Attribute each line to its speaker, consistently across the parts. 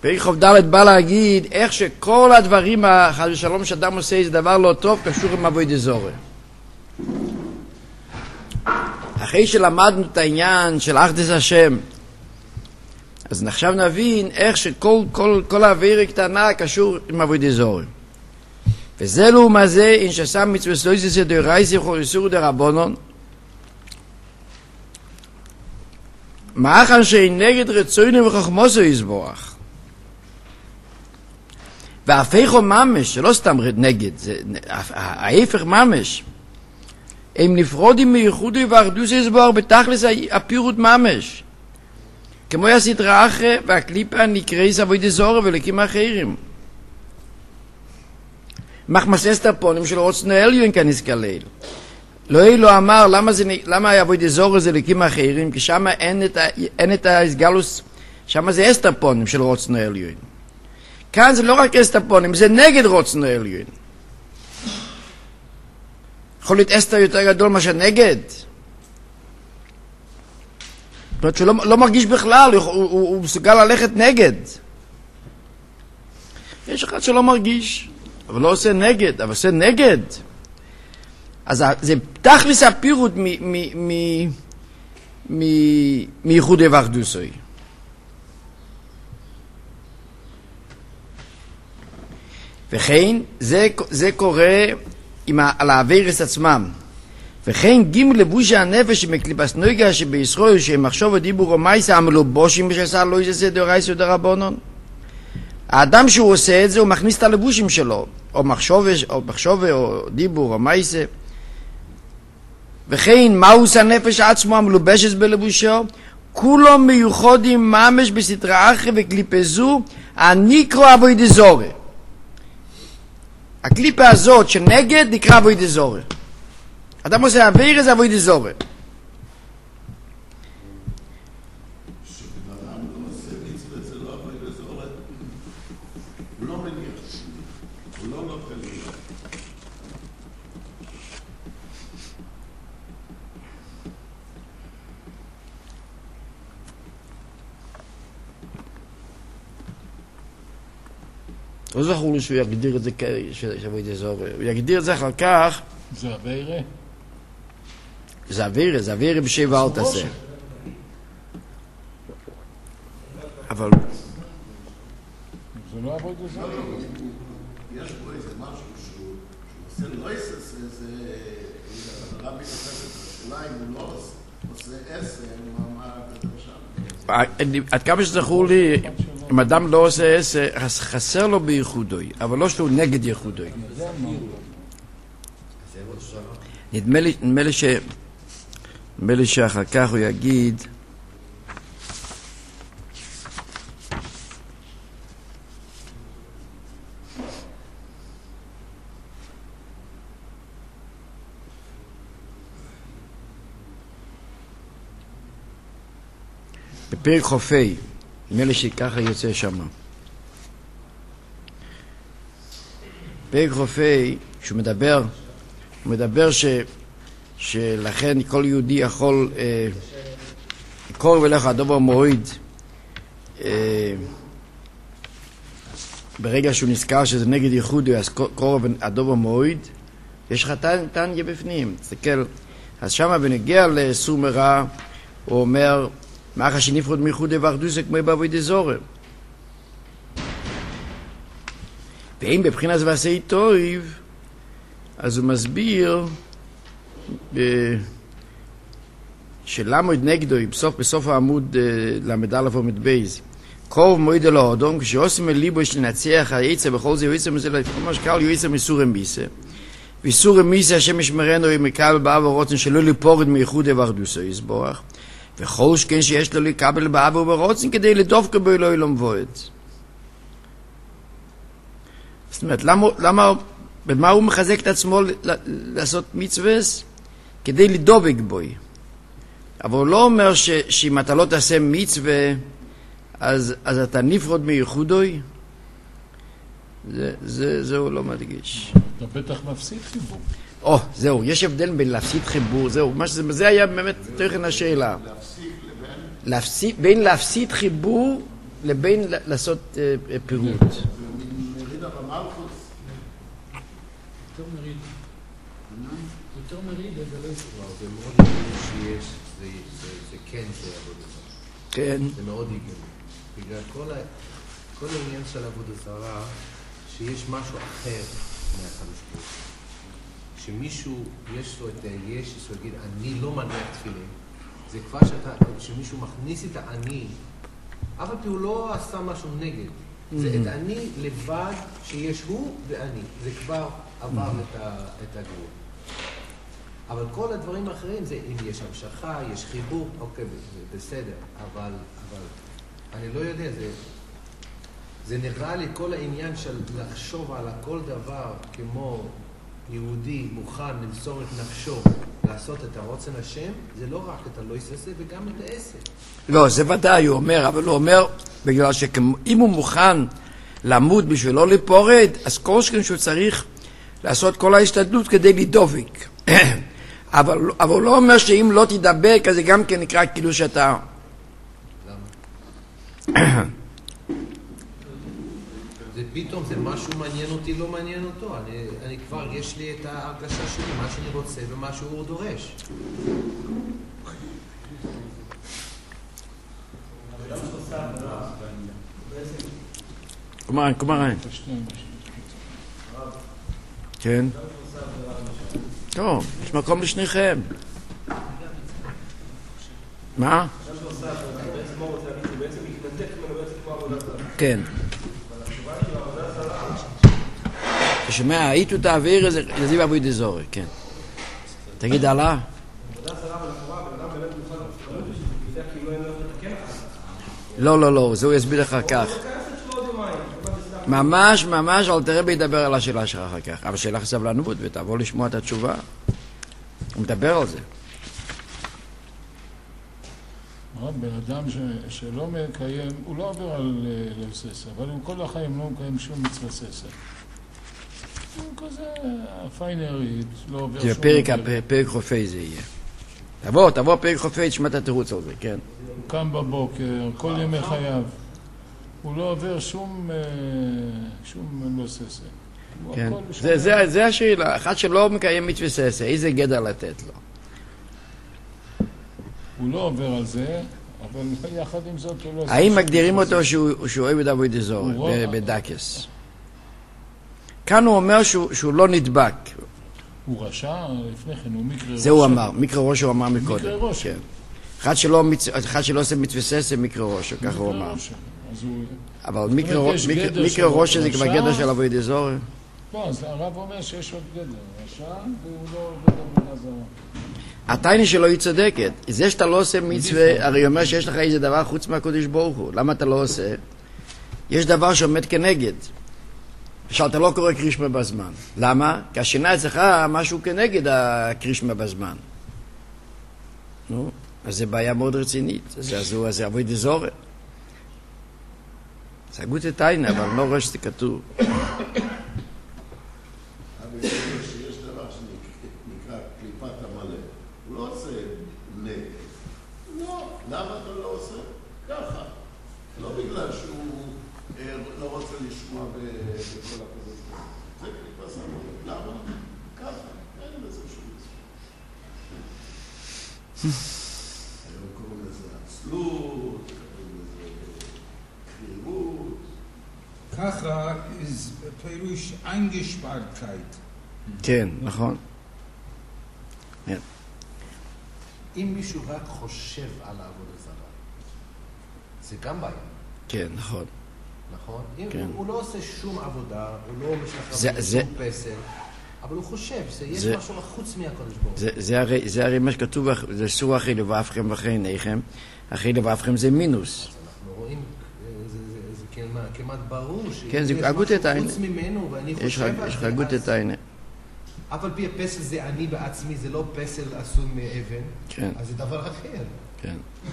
Speaker 1: פרק ח"ד בא להגיד איך שכל הדברים חס ושלום שאדם עושה זה דבר לא טוב קשור עם עבודת זרה. אחרי שלמדנו את העניין של אחדות השם, אז עכשיו נבין איך שכל העבירה קטנה קשור עם עבודת זרה. וזה לעומת זה אין ששם מצוות סויסס דאורייתא וכל איסור דרבנן, מאחר שאין נגד רצונו וחוכמתו יתברך. וההפך ממש, שלא סתם נגד, זה ההפך ממש. הם נפרודים מייחודו ואחדותו יתברך בתכלס הפירוט ממש. כמו הסדרה אחרי והקליפה נקראת עבודת זרה ואלוקים אחרים. מחמסס את הפונים של רצון העליון כנזכלל. לא אמר למה עבודת זרה זה אלוקים אחרים, כי שם אין את ההסגלוס, שם זה אסתפונים של רצון העליון. כאן זה לא רק אסתפונים, זה נגד רצון העליון. יכול להיות אסתר יותר גדול מאשר נגד. זאת אומרת שהוא לא מרגיש בכלל, הוא מסוגל ללכת נגד. יש אחד שלא מרגיש, אבל לא עושה נגד, אבל עושה נגד. אז זה תכלס הפירוט מייחוד ואחדותו. וכן זה קורה על העבירות עצמם. וכן גימל לבוש הנפש מקליפת נוגה שבישראל שמחשוב ודיבור ומעשה המלובושים שעשה לא יעשה דאורייתא ודרבנן. האדם שהוא עושה את זה הוא מכניס את הלבושים שלו, או מחשוב או דיבור או מעשה. וכן מאוס הנפש עצמו המלובשת בלבושו, כולו מיוחדים ממש בסדרה אחרת וקליפה זו הנקרא עבודת זרה. הקליפה הזאת שנגד נקרא עבודת זרה. אדם עושה עבירה זה עבודת זרה. לא זכור לי שהוא יגדיר את זה שעבודת זרה. הוא יגדיר את זה אחר כך.
Speaker 2: זה עבירה?
Speaker 1: זה עבירה בשבע אל תעשה. אבל...
Speaker 2: זה לא עבודת זרה.
Speaker 3: יש פה איזה משהו שהוא עושה לא עשה, זה רבי נוספת השאלה אם הוא לא עושה עשר, הוא אמר את זה שם.
Speaker 1: עד כמה שזכור לי, אם אדם לא עושה עשר, חסר לו בייחודוי, אבל לא שהוא נגד ייחודוי. נדמה לי שאחר כך הוא יגיד בפרק חופי, נדמה לי שככה יוצא שם. פרק חופי, שהוא מדבר שלכן כל יהודי יכול קורב אליך הדובר מועיד ברגע שהוא נזכר שזה נגד ייחוד, אז קורב הדובר מועיד, יש לך תניה בפנים, תסתכל. אז שם בנגיע לאיסור מרע הוא אומר מאחר שנפרד מייחוד ואחדות זה כמו בעבודת זרה. ואם בבחינת ועשה טוב, אז הוא מסביר שלמוד נגדו, בסוף העמוד למד א' עמוד בייז, קרוב מועיד אל האדום, כשעושים אל ליבו יש לנצח היצר, בכל זה יועצר מזה, כמו שקל יועצר מסור מיסה. ואיסור מיסה השם ישמרנו עם מקבל באב ורוצן שלא ליפורד מייחוד ואחדותו יתברך. וכל שכן שיש לו לקבל באב וברוצן כדי לדופק בו אלוהי לא מבועד. זאת אומרת, במה הוא מחזק את עצמו לעשות מצווה? כדי לדובק בו. אבל הוא לא אומר שאם אתה לא תעשה מצווה, אז אתה נפרד מייחודוי. זה הוא לא מדגיש.
Speaker 2: אתה בטח מפסיד חיבור.
Speaker 1: זהו, יש הבדל בין להפסיד חיבור, זהו, זה היה באמת תוכן השאלה. בין להפסיד חיבור לבין לעשות פירוט.
Speaker 3: מרידה במלכוס.
Speaker 4: יותר מרידה זה לא יסבור, זה מאוד הגיוני שיש, זה כן זה עבודה זרה.
Speaker 1: כן.
Speaker 4: זה מאוד הגיוני. בגלל כל העניין של עבודה זרה, שיש משהו אחר מהקדוש ברוך הוא. שמישהו יש לו את היש, הוא יגיד, אני לא מניח תפילין. זה כבר שמישהו מכניס את האני, אבל הוא לא עשה משהו נגד. זה את אני לבד שיש הוא ואני. זה כבר עבר את הגבול. אבל כל הדברים האחרים זה אם יש המשכה, יש חיבור, אוקיי, זה בסדר. אבל אני לא יודע, זה נראה לי כל העניין של לחשוב על כל דבר כמו יהודי מוכן למסור את נפשו, לעשות את הרוצן השם, זה לא רק את הלא יססה וגם את העשר.
Speaker 1: לא, זה ודאי, הוא אומר, אבל הוא אומר, בגלל שאם הוא מוכן למות בשביל לא לפורד, אז כל שכן שהוא צריך לעשות כל ההשתדלות כדי לדבוק. אבל הוא לא אומר שאם לא תדבק, אז זה גם כן נקרא כאילו שאתה...
Speaker 4: למה? זה פתאום, זה משהו מעניין אותי, לא מעניין אותו. אני כבר, יש לי את ההרגשה שלי, מה שאני רוצה ומה שהוא דורש.
Speaker 1: כלומר, כן. טוב, יש מקום לשניכם. מה? כן. אתה שומע, היית תעביר איזה זיו אבוי דזורי, כן. תגיד הלאה. לא, זה הוא יסביר לך כך. ממש, אבל תראה בידבר על השאלה שלך אחר כך. אבל שאלה סבלנות ותבוא לשמוע את התשובה. הוא מדבר על זה.
Speaker 2: בן אדם שלא מקיים, הוא לא עובר על לססה, אבל הוא כל החיים לא מקיים שום מצווה ססה. הוא כזה פיינרית, לא עובר שום...
Speaker 1: פרק חופי זה יהיה. תבוא פרק חופי, תשמע את התירוץ על זה, כן.
Speaker 2: הוא קם בבוקר, כל ימי חייו. הוא לא עובר שום לא ססה.
Speaker 1: כן, זה השאלה. אחד שלא מקיים מצווה ססה, איזה גדר לתת לו?
Speaker 2: הוא לא עובר על זה, אבל יחד עם זאת הוא לא...
Speaker 1: האם מגדירים אותו שהוא אוהב את אבוי דזור, בדקס? כאן הוא אומר שהוא לא נדבק.
Speaker 2: הוא רשע, לפני כן הוא מקרה ראש.
Speaker 1: זה הוא אמר, מקרה ראש הוא אמר מקודם.
Speaker 2: מקרה ראש.
Speaker 1: כן. אחד שלא עושה מצווה ססה, מקרה ראש, ככה הוא אמר. אבל מקרה ראש זה כבר גדר של אבוי דזור.
Speaker 2: לא, אז הרב אומר שיש עוד גדר, רשע, והוא לא עובד עבודה זרה.
Speaker 1: התיינה שלו היא צודקת. זה שאתה לא עושה מצווה, הרי אומר שיש לך איזה דבר חוץ מהקודש ברוך הוא. למה אתה לא עושה? יש דבר שעומד כנגד. שאתה לא קורא קרישמה בזמן. למה? כי השינה אצלך משהו כנגד הקרישמה בזמן. נו, אז זה בעיה מאוד רצינית. אז זה אבוי דזורת. זה הגות התיינה, אבל לא רואה שזה כתוב.
Speaker 3: שיש דבר שנקרא קליפת המלא. הוא לא עושה נגד. לא. למה אתה לא עושה? ככה. לא בגלל שהוא לא רוצה לשמוע בכל הפזית. זה קליפת המלא. למה? ככה. אין לזה שום מצווה. היום קוראים לזה עצלות, קוראים לזה קרירות.
Speaker 5: ככה is פירוש Eingespartkeit.
Speaker 1: כן, נכון.
Speaker 4: אם מישהו רק חושב על העבודה זרה, זה גם בעיה.
Speaker 1: כן, נכון.
Speaker 4: נכון?
Speaker 1: כן.
Speaker 4: הוא לא עושה שום עבודה, הוא לא משתחרר שום פסל, אבל הוא חושב שיש משהו חוץ מהקדוש ברוך הוא.
Speaker 1: זה הרי מה שכתוב, זה סור אחרי לבבכם ואחרי עיניכם, אחרי לבבכם זה מינוס.
Speaker 4: אז אנחנו רואים, זה כמעט ברור
Speaker 1: כן,
Speaker 4: שיש
Speaker 1: זה הגות
Speaker 4: משהו
Speaker 1: התיינה.
Speaker 4: חוץ ממנו, ואני חושב על זה.
Speaker 1: יש לך הגות התיינה.
Speaker 4: אף על פי הפסל זה אני בעצמי, זה לא פסל עשוי מאבן,
Speaker 1: כן.
Speaker 4: אז זה דבר אחר.
Speaker 1: כן.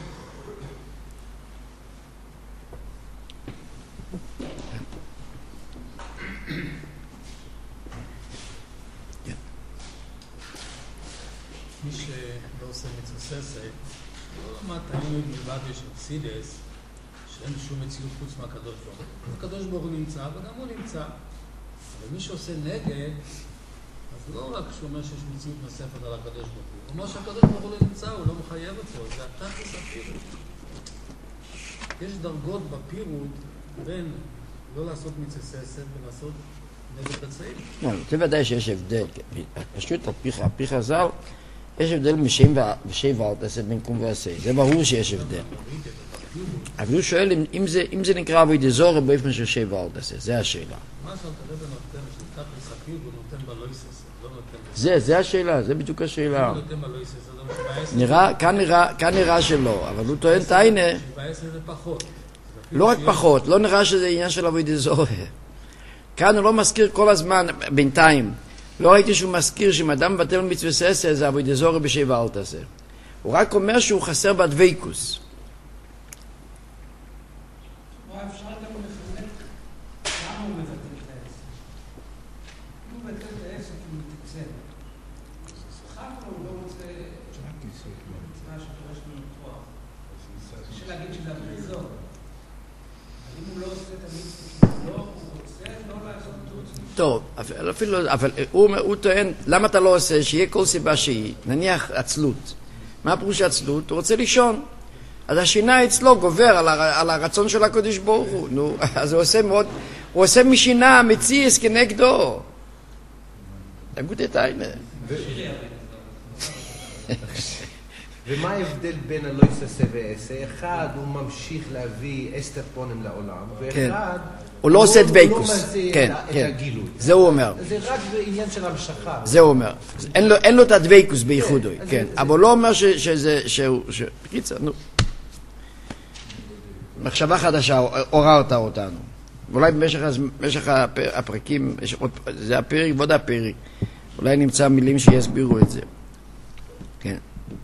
Speaker 6: מי שלא עושה מצווה ססה, לא למד תמיד מלבד יש אקסידס, שאין שום מציאות חוץ מהקדוש ברוך הוא. הקדוש ברוך הוא נמצא וגם הוא נמצא. אבל מי שעושה נגד, אז לא רק שהוא אומר שיש מציאות נוספת על הקדוש ברוך הוא. הוא אומר שהקדוש ברוך הוא לא נמצא, הוא לא מחייב אותו, זה התכלס הפירוט. יש דרגות בפירוט בין לא לעשות מצססת ולעשות נגד הצעים.
Speaker 1: זה ודאי שיש הבדל. פשוט על פי חז"ל, יש הבדל בשי ואלתעשה בין קום ועשה. זה ברור שיש הבדל. אבל הוא שואל אם זה נקרא עבודה זרה באופן של שי ואלתעשה. זה השאלה.
Speaker 6: מה שאתה רבי נותן, שתכלס הפירוט הוא נותן בלויסס, לא נותן...
Speaker 1: זה השאלה, זה בדיוק השאלה.
Speaker 6: הוא נותן בלויסס, זה לא
Speaker 1: כאן נראה שלא, אבל הוא טוען טיינה.
Speaker 6: שבעשר זה פחות.
Speaker 1: לא רק פחות, לא נראה שזה עניין של עבודה זרה. כאן הוא לא מזכיר כל הזמן, בינתיים. לא ראיתי שהוא מזכיר שאם אדם מבטל מצווה עשה, זה עבודה זרה בשי ואלתעשה. הוא רק אומר שהוא חסר בדבקות.
Speaker 7: אפשר גם לחלק למה הוא מבטל את העסק. הוא מבטל את העסק כי הוא מתקצר. אחר כך הוא לא רוצה מצווה שדורש ממנו כוח. קשה להגיד שזה עבודה זרה. אבל אם הוא לא עושה את המצווה כי הוא רוצה לא לעשות תוצאה.
Speaker 1: טוב, אבל הוא טוען, למה אתה לא עושה שיהיה כל סיבה שהיא, נניח עצלות. מה הפירוש עצלות? הוא רוצה לישון. אז השינה אצלו גובר על הרצון של הקדוש ברוך הוא. נו, אז הוא עושה משינה מציאס כנגדו. תגוד את העיני.
Speaker 4: ומה ההבדל בין הלויססה ועשה? אחד הוא ממשיך להביא אסתר פונים לעולם, ואחד
Speaker 1: הוא לא עושה דבקות.
Speaker 4: כן, את הגילוי.
Speaker 1: זה הוא אומר.
Speaker 4: זה רק בעניין של המשכה.
Speaker 1: זה הוא אומר. אין לו את הדבקות בייחודוי. כן, אבל הוא לא אומר שזה... בקיצר, נו. מחשבה חדשה, עוררת אותנו. ואולי במשך הפרקים, זה הפרק ועוד הפרק, אולי נמצא מילים שיסבירו את זה. כן.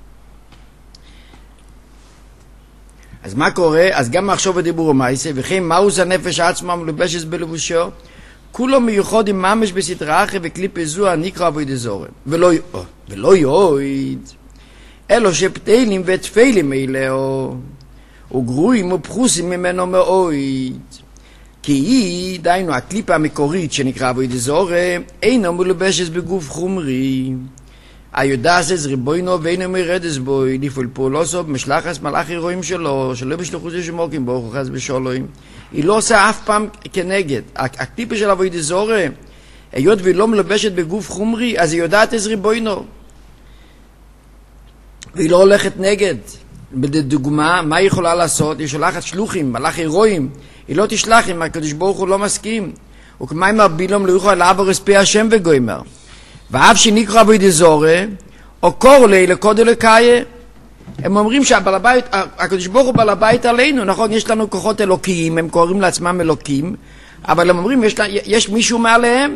Speaker 1: אז מה קורה? אז גם מחשוב ודיבור ומעשה, וכן מהו זה הנפש עצמה מלובשת בלבושו? כולו מיוחד עם ממש בסדרה אחרת וקליפ זו הנקרא עבודה זרה. ולא יויד. אלו שפתילים ותפילים אלו. וגרועים ופחוסים ממנו מאויד. כי היא, דיינו, הקליפה המקורית שנקרא עבודה זרה, אינו מלובשת בגוף חומרי. היודעס ריבוינו ואינו מרדס בוי, לפעול פעולוסו במשלחס מלאך אירועים שלו, שלא בשלוחו זה שמוקים ברוך הוא חס בשולוים. היא לא עושה אף פעם כנגד. הקליפה של עבודה זרה, היות והיא לא מלובשת בגוף חומרי, אז היא יודעת איזה ריבוינו. והיא לא הולכת נגד. בדוגמה, מה היא יכולה לעשות? היא שולחת שלוחים, מלאך אירועים. היא לא תשלח אם הקדוש ברוך הוא לא מסכים. וכמה אמר בילום לא יוכל לעבור רספי השם וגוימר. ואף שנקרא עבודה זרה, או קור לי לקוד אלוקיה. הם אומרים שהבעל הבית, הקדוש ברוך הוא בעל הבית עלינו, נכון? יש לנו כוחות אלוקיים, הם קוראים לעצמם אלוקים, אבל הם אומרים, יש מישהו מעליהם.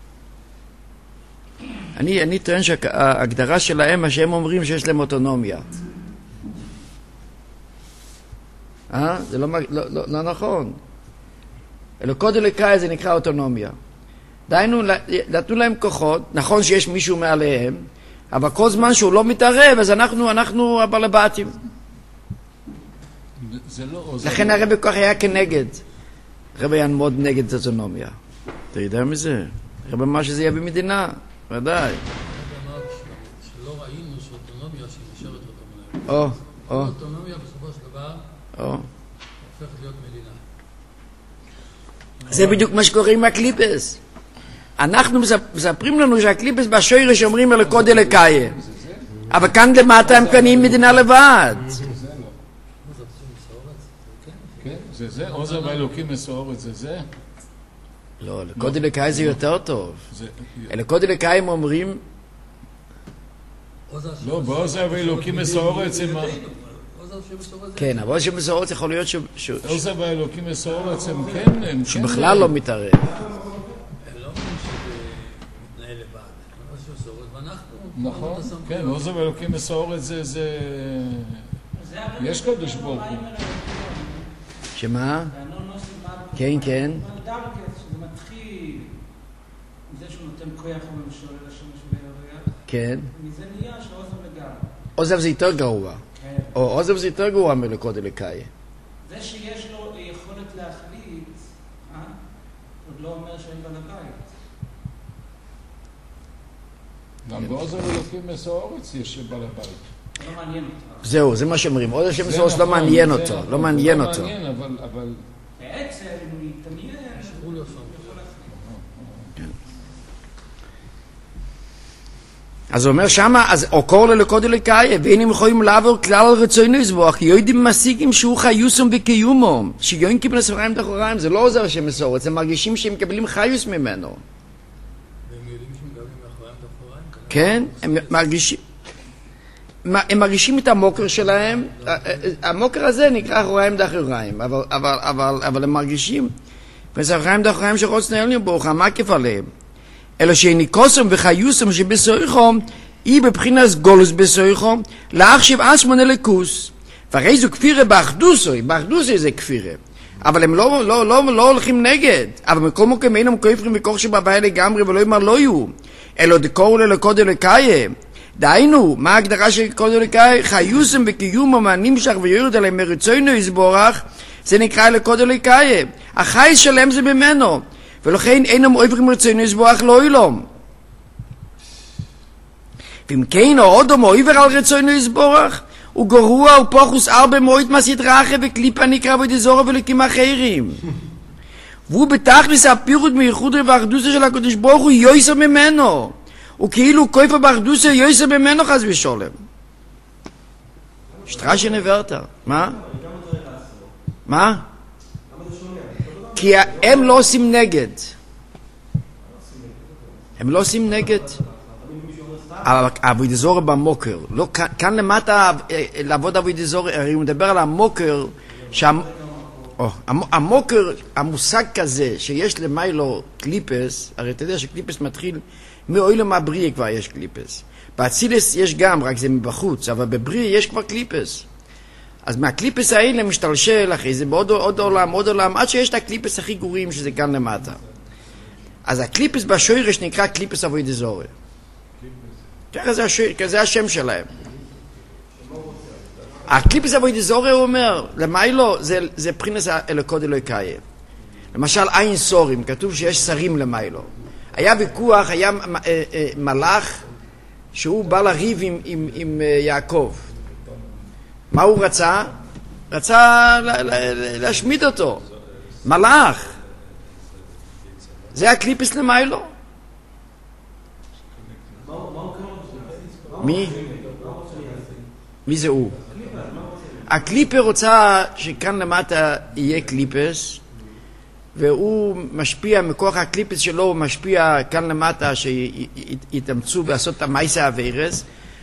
Speaker 1: אני טוען שההגדרה שלהם, מה שהם אומרים שיש להם אוטונומיה. זה לא נכון. אלוקות אלוקיה זה נקרא אוטונומיה. דיינו, נתנו להם כוחות, נכון שיש מישהו מעליהם, אבל כל זמן שהוא לא מתערב, אז אנחנו הבעל הבתים. לכן הרבי כל כך היה כנגד. הרבי היה מאוד נגד אוטונומיה. אתה יודע מזה? הרבי אמר שזה יהיה במדינה, ודאי.
Speaker 6: שלא ראינו שאוטונומיה שהיא נשארת אוטונומיה. אוטונומיה בסופו של דבר הופכת להיות מדינה.
Speaker 1: זה בדיוק מה שקורה עם הקליפס. אנחנו מספרים לנו שהקליפס בשורש אומרים אלוקות אלוקיה. אבל כאן למטה הם קנים מדינה לבד.
Speaker 2: זה עוזר באלוקים מסורת, זה?
Speaker 1: לא, אלוקות אלוקיה זה יותר טוב. אלוקות אלוקיה הם אומרים...
Speaker 2: לא, בעוזר באלוקים מסורת זה מה...
Speaker 1: כן, אבל שמסורת יכול להיות
Speaker 2: עוזר באלוקים מסורת הם כן...
Speaker 1: שבכלל לא מתערב.
Speaker 2: נכון, כן, עוזר באלוקים מסורת זה... יש קדוש ברוך הוא.
Speaker 1: שמה? כן, כן.
Speaker 7: זה מתחיל עם זה שהוא נותן כוח ומשורר השמש והירח.
Speaker 1: כן.
Speaker 7: מזה נהיה שעוזב לגמרי.
Speaker 1: עוזב זה יותר גרוע. או עוזב זה יותר גרוע מלוקות אלוקיה.
Speaker 7: זה שיש לו עוד לא אומר שאין בעל הבית.
Speaker 2: גם בעוזר אלוקים מסעורץ יש בעל הבית.
Speaker 7: לא מעניין אותו.
Speaker 1: זהו, זה מה שאומרים. עוד השם מסעורץ לא מעניין אותו. לא מעניין אותו.
Speaker 2: לא מעניין, אבל...
Speaker 7: בעצם הוא יתעניין.
Speaker 6: הוא לא שם.
Speaker 1: אז הוא אומר שמה, אז אוקור ללכוד אלוקאי, ואינם יכולים לעבור כלל על רצונו לסבוח, יודעים משיגים שהוא חיוסם וקיומו, שיון קיבל ספריים דחוריים, זה לא עוזר שהם מסורת, הם מרגישים שהם מקבלים חיוס ממנו.
Speaker 6: והם יודעים שהם גרים מאחוריים דחוריים?
Speaker 1: כן, הם מרגישים את המוקר שלהם, המוקר הזה נקרא אחוריים דחוריים, אבל הם מרגישים, וספריים דחוריים שרוצים אלוהים ברוך המקיף עליהם. אלא שניקוסם וחיוסם שבסויכם היא בבחינס גולוס בסויכם להחשיב עצמו נלקוס והרי זו כפירה באחדוסוי זה כפירה אבל הם לא הולכים נגד אבל מכל מקום אינם כופרים בכוח שבבעיה לגמרי ולא אמר לא יהיו אלא דקורו ללכוד אלוקאי דהיינו מה ההגדרה של לקוד אלוקאי חיוסם וקיומם הנמשך ויורד עליהם מרצונו יסבורך זה נקרא לקוד אלוקאי החי שלהם זה ממנו ולכן אינם עוברים רצונו לסבוח לא אילום. ואם כן האדם עובר על רצונו לסבוח, הוא גרוע ופוחוס הרבה מועד מהסדרה אחרת וקליפה נקרא ודזורה ולקים אחרים. והוא בתכלס הפירוט מייחוד ואחדוסה של הקדוש ברוך הוא יויסר ממנו. הוא כאילו כויפה באחדוסה יויסר ממנו חס ושולם. שטרשן הוורטר. מה? מה? כי הם לא עושים נגד. הם לא עושים נגד. אבל אבוי דזור במוקר. לא, כאן למטה לעבוד אבוי דזור, הרי הוא מדבר על המוקר, המוקר, המושג כזה שיש למיילו קליפס, הרי אתה יודע שקליפס מתחיל, מאוילם הבריאה כבר יש קליפס. באצילס יש גם, רק זה מבחוץ, אבל בבריאה יש כבר קליפס. אז מהקליפס האלה משתלשל אחרי זה בעוד עולם, עד שיש את הקליפס הכי גרועים שזה כאן למטה. אז הקליפס בשוירש נקרא קליפס אבוי דזורי. כזה השם שלהם. הקליפס אבוי דזורי הוא אומר, למיילו זה פרינס אלוקוד אלוקאי. למשל אין סורים, כתוב שיש שרים למיילו. היה ויכוח, היה מלאך שהוא בא לריב עם יעקב. מה הוא רצה? רצה להשמיד אותו. מלאך. זה הקליפס למיילו. מי זה הוא? הקליפר רוצה שכאן למטה יהיה קליפס, והוא משפיע, מכוח הקליפס שלו הוא משפיע כאן למטה שיתאמצו לעשות את המייסה הווירס.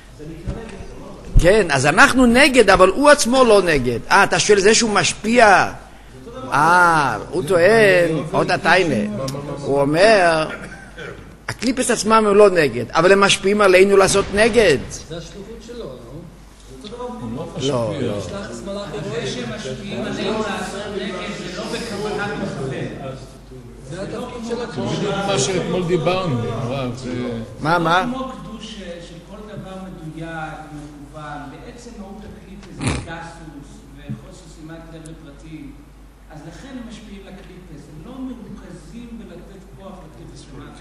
Speaker 1: כן, אז אנחנו נגד, אבל הוא עצמו לא נגד. אתה שואל זה שהוא משפיע? הוא טוען, עוד התיינה. הוא אומר, הקליפס עצמם הם לא נגד, אבל הם משפיעים עלינו לעשות נגד.
Speaker 6: זה השלוחות שלו, לא?
Speaker 1: לא.
Speaker 7: זה שמשפיעים עלינו לעשות נגד זה לא בכוונת מכוון.
Speaker 6: זה התפקיד של הקדוש.
Speaker 2: מה שאתמול דיברנו,
Speaker 1: מה?
Speaker 7: כמו קדוש של כל דבר מדויק, מכוון, בעצם מהות הקליפס זה גסוס וחוסר שימת לב לפרטים. אז לכן הם משפיעים לקליפס, הם לא מרוכזים בלתת כוח לקליפס שמעת.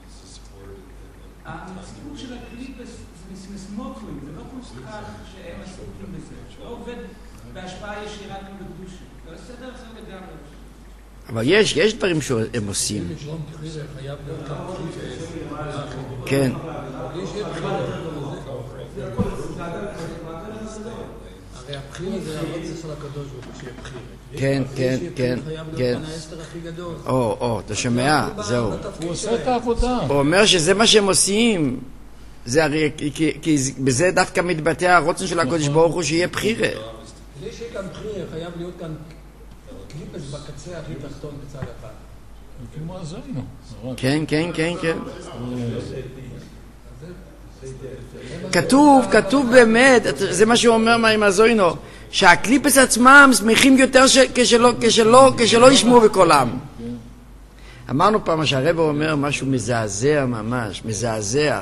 Speaker 7: המציאות של הקליפס זה מסמוקרים, זה לא מושכח שהם עסוקים בזה, לא עובד בהשפעה ישירה כמו בקדושה, זה סדר אחר לגמרי.
Speaker 1: אבל יש דברים שהם עושים. כן.
Speaker 6: הרי הבחיר הזה הרצה של הקדוש ברוך הוא שיהיה בחיר.
Speaker 1: כן. אתה שומע? זהו.
Speaker 2: הוא עושה את העבודה.
Speaker 1: הוא אומר שזה מה שהם עושים. זה הרי, כי בזה דווקא מתבטא הרוצן של הקדוש ברוך הוא שיהיה בחירה.
Speaker 6: כדי שיהיה כאן בחירה, חייב להיות כאן קליפס בקצה הכי תחתון בצד אחד.
Speaker 2: כמו הזוינו.
Speaker 1: כן. כתוב באמת, זה מה שהוא אומר עם הזוינו, שהקליפס עצמם שמחים יותר כשלא ישמעו בקולם. אמרנו פעם שהרב אומר משהו מזעזע ממש, מזעזע,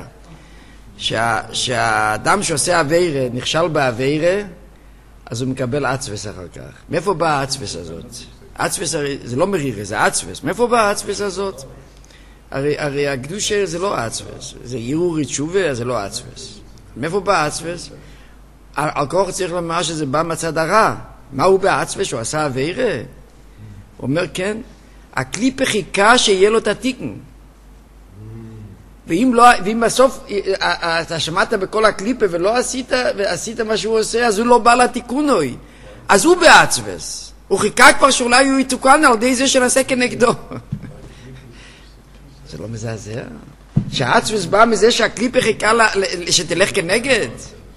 Speaker 1: שהאדם שעושה עבירה, נכשל בעבירה, אז הוא מקבל עצבס אחר כך. מאיפה באה העצבס הזאת? עצבס זה לא מרירה, זה עצבס. מאיפה בא העצבס הזאת? הרי הקדושה זה לא עצבס. זה ערעור תשובה, זה לא עצבס. מאיפה בא עצבס? על כוח צריך לומר שזה בא מצד הרע. מה הוא בעצבס? שהוא עשה עבירה? הוא אומר כן, הקליפה חיכה שיהיה לו את התיקן. ואם בסוף אתה שמעת בכל הקליפה ולא עשית מה שהוא עושה, אז הוא לא בא לתיקונוי. אז הוא בעצבס. הוא חיכה כבר שאולי הוא יתוקן על ידי זה שנעשה כנגדו. זה לא מזעזע? שהעצבס בא מזה שהקליפה חיכה שתלך כנגד?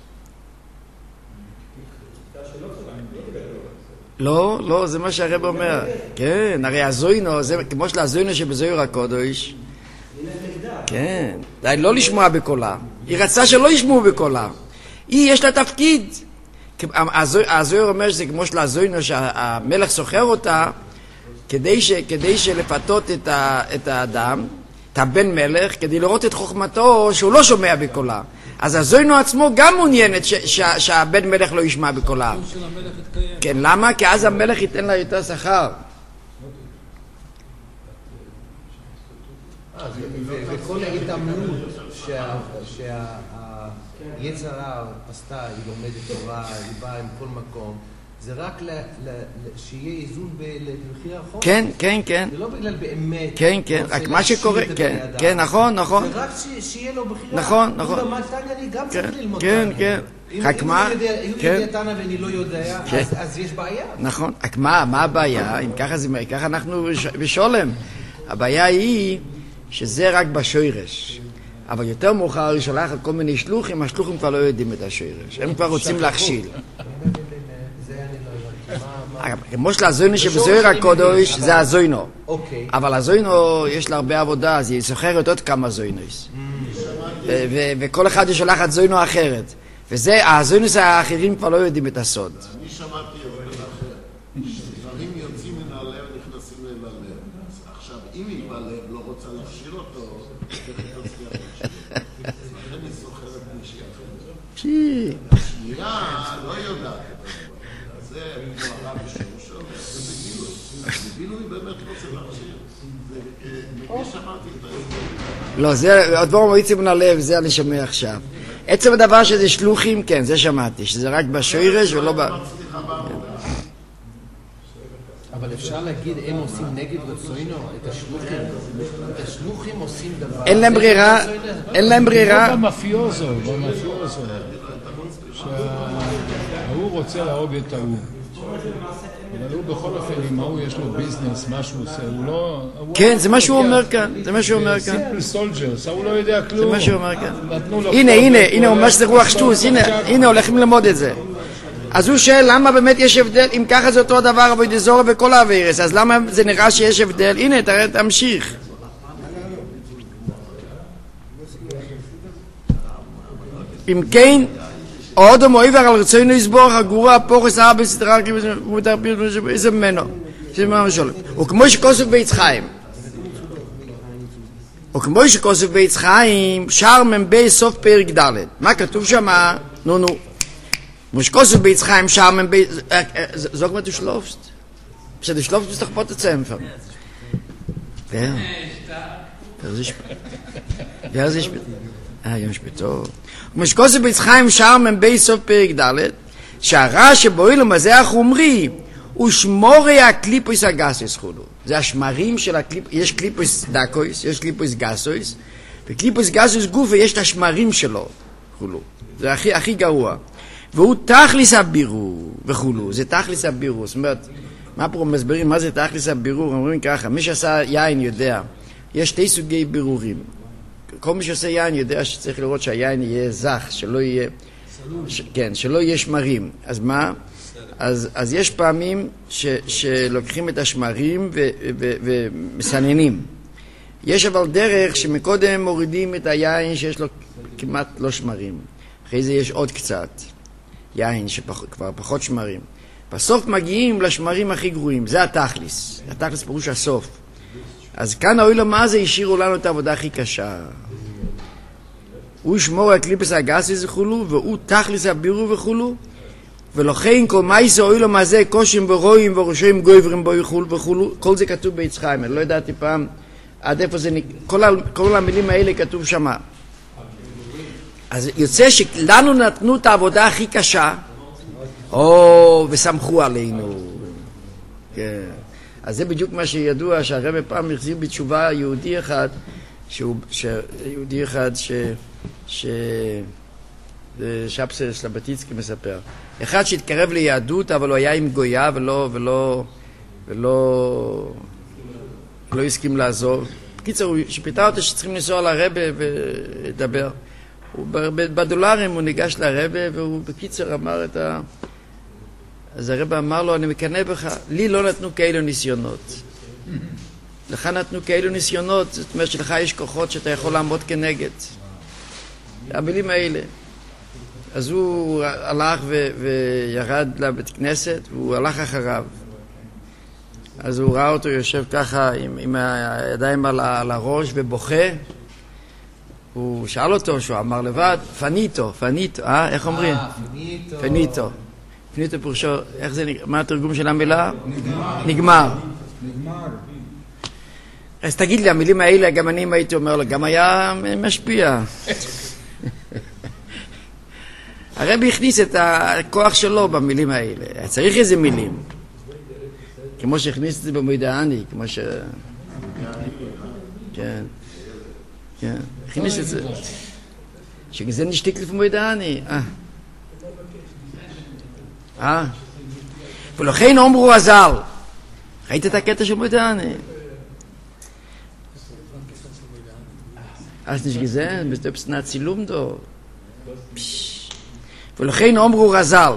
Speaker 1: לא, זה מה שהרב אומר. כן, הרי הזוינו, זה כמו של הזוינו שבזויר הקודש. כן, די לא לשמוע בקולה. היא רצתה שלא ישמעו בקולה. יש לה תפקיד. הזויר אומר שזה כמו של הזוינו שהמלך סוחר אותה כדי שלפתות את האדם, את הבן מלך, כדי לראות את חוכמתו שהוא לא שומע בקולה. אז הזוינו עצמו גם מעוניינת שהבן מלך לא ישמע בקולה. כן, למה? כי אז המלך ייתן לה יותר שכר.
Speaker 4: וכל ההתאמנות שהיצרה עשתה, היא לומדת תורה, היא באה עם כל מקום, זה רק שיהיה איזון במחיר החוק.
Speaker 1: כן.
Speaker 4: זה לא בגלל באמת.
Speaker 1: כן, רק מה שקורה, כן, נכון.
Speaker 4: זה רק שיהיה לו בחירה.
Speaker 1: נכון.
Speaker 4: הוא למד תניא, אני גם צריך ללמוד תניא.
Speaker 1: כן. רק מה?
Speaker 4: אם הוא יודע תניא ואני לא יודע, אז יש בעיה.
Speaker 1: נכון, רק מה הבעיה? אם ככה אנחנו בשולם. הבעיה היא שזה רק בשורש. אבל יותר מאוחר היא שולחת כל מיני שלוחים, השלוחים כבר לא יודעים את השורש. הם כבר רוצים להכשיל. כמו של הזוינו שבזויר הקודש זה הזוינו. אבל הזוינו יש לה הרבה עבודה, אז היא סוחרת עוד כמה זוינוס. וכל אחד יש שולחת זוינו אחרת. וזה, הזוינוס האחרים כבר לא יודעים את הסוד.
Speaker 3: אני שמעתי את זה אחר. דברים יוצאים מן הלב ונכנסים ללב. עכשיו, אם היא בלב לא רוצה להכשיר אותו, לכן היא סוחרת מישהי אחרת. שנייה, לא יודעת. זה כמו הרב בשורשו, זה בגילוי באמת רוצה להכשיר. מי שמעתי את זה?
Speaker 1: לא, זה הדבר מועיצים מן הלב, זה אני שומע עכשיו. עצם הדבר שזה שלוחים, כן, זה שמעתי, שזה רק בשורש ולא ב...
Speaker 4: אבל אפשר להגיד, הם עושים נגד רצונו את השלוחים. את השלוחים עושים דבר...
Speaker 1: אין להם ברירה.
Speaker 2: במאפיוזו, שההוא רוצה להרוג את ההוא. אבל הוא בכל אופן, אם ההוא יש לו ביזנס, מה שהוא עושה, הוא לא...
Speaker 1: כן, זה מה שהוא אומר כאן.
Speaker 2: סימפל סולג'רס, הוא לא יודע כלום.
Speaker 1: זה מה שהוא אומר כאן. הנה, הוא אומר שזה רוח שטוס, הנה, הולכים ללמוד את זה. אז הוא שואל למה באמת יש הבדל, אם ככה זה אותו הדבר אבל דזורה וכל האווירס, אז למה זה נראה שיש הבדל? הנה, תראה, תמשיך. אם כן, עוד המועיבר על רצונו לסבור, הגורה, הפורס, האבא, סדרה, איזה ממנו. וכמו שכוסף בית חיים. וכמו שכוסף בית חיים, שער מ"ב סוף פרק ד'. מה כתוב שם? נו. Muschkosov bei Yitzchayim Shalom bei... Sag mal, du schläfst. Du schläfst, bist doch Potenzämpfer. Wer? Wer ist ich bitte? יום שפטור. ומשקוסף ביצחיים שרמן בי סוף פרק ד' שהרע שבאילום הזה החומרי הוא שמורי הקליפוס הגסוס חולו. זה השמרים של הקליפוס, יש קליפוס דקויס, יש קליפוס גסוס, וקליפוס גסוס גוף ויש את השמרים שלו חולו. זה הכי גרוע. והוא תכליס הבירור וכולו, זה תכליס הבירור. זאת אומרת, מה פה מסברים, מה זה תכליס הבירור? אומרים ככה, מי שעשה יין יודע, יש שתי סוגי בירורים. כל מי שעושה יין יודע שצריך לראות שהיין יהיה זך, שלא יהיה, כן, שלא יהיה שמרים. אז מה? אז יש פעמים שלוקחים את השמרים ומסננים. יש אבל דרך שמקודם מורידים את היין שיש לו כמעט לא שמרים. אחרי זה יש עוד קצת יין שכבר פחות שמרים. בסוף מגיעים לשמרים הכי גרועים. זה התכליס. התכליס פירוש הסוף. אז כאן האוי לו מה זה השאירו לנו את העבודה הכי קשה. הוא ישמור על קליפס הגסי וכולו, והוא תכליס הבירו וכולו, ולכן כל מייסה אוילום הזה קושים ורואים וראשים גויברים בו וכולו, כל זה כתוב בעץ חיים. אני לא ידעתי פעם עד איפה זה, כל המילים האלה כתוב שמה. אז יוצא שלנו נתנו את העבודה הכי קשה, ושמחו עלינו. כן. אז זה בדיוק מה שידוע, שהרבא פעם החזיר בתשובה יהודי אחד, שבסר סלבטיצקי מספר. אחד שהתקרב ליהדות, אבל הוא היה עם גויה ולא הסכים לעזור. בקיצר, הוא שפיתה אותו שצריכים לנסוע לרבא ולדבר. בדולרים הוא ניגש לרבא, והוא בקיצר אמר אז הרבא אמר לו, אני מקנא בך, לי לא נתנו כאלו ניסיונות. לך נתנו כאלו ניסיונות, זאת אומרת שלך יש כוחות שאתה יכול לעמוד כנגד. המילים האלה. אז הוא הלך וירד לבית כנסת, והוא הלך אחריו. אז הוא ראה אותו יושב ככה עם הידיים על הראש ובוכה. הוא שאל אותו, שהוא אמר לבד, פניטו, איך אומרים? פניטו. פניטו פרושו, איך זה, מה התרגום של המילה? נגמר. אז תגיד לי, המילים האלה, גם אני הייתי אומר לו, גם היה משפיע. הרבי הכניס את הכוח שלו במילים האלה. צריך איזה מילים. כמו שהכניס את זה במוידעני, כמו ש... כן. כן. הכניס את זה. שזה נשתיק לפי מוידעני. ולכן אומרו הזל. ראית את הקטע של מוידעני? אז נשגזה, בסטפסנה צילום דו. ולכן אומרו רזל.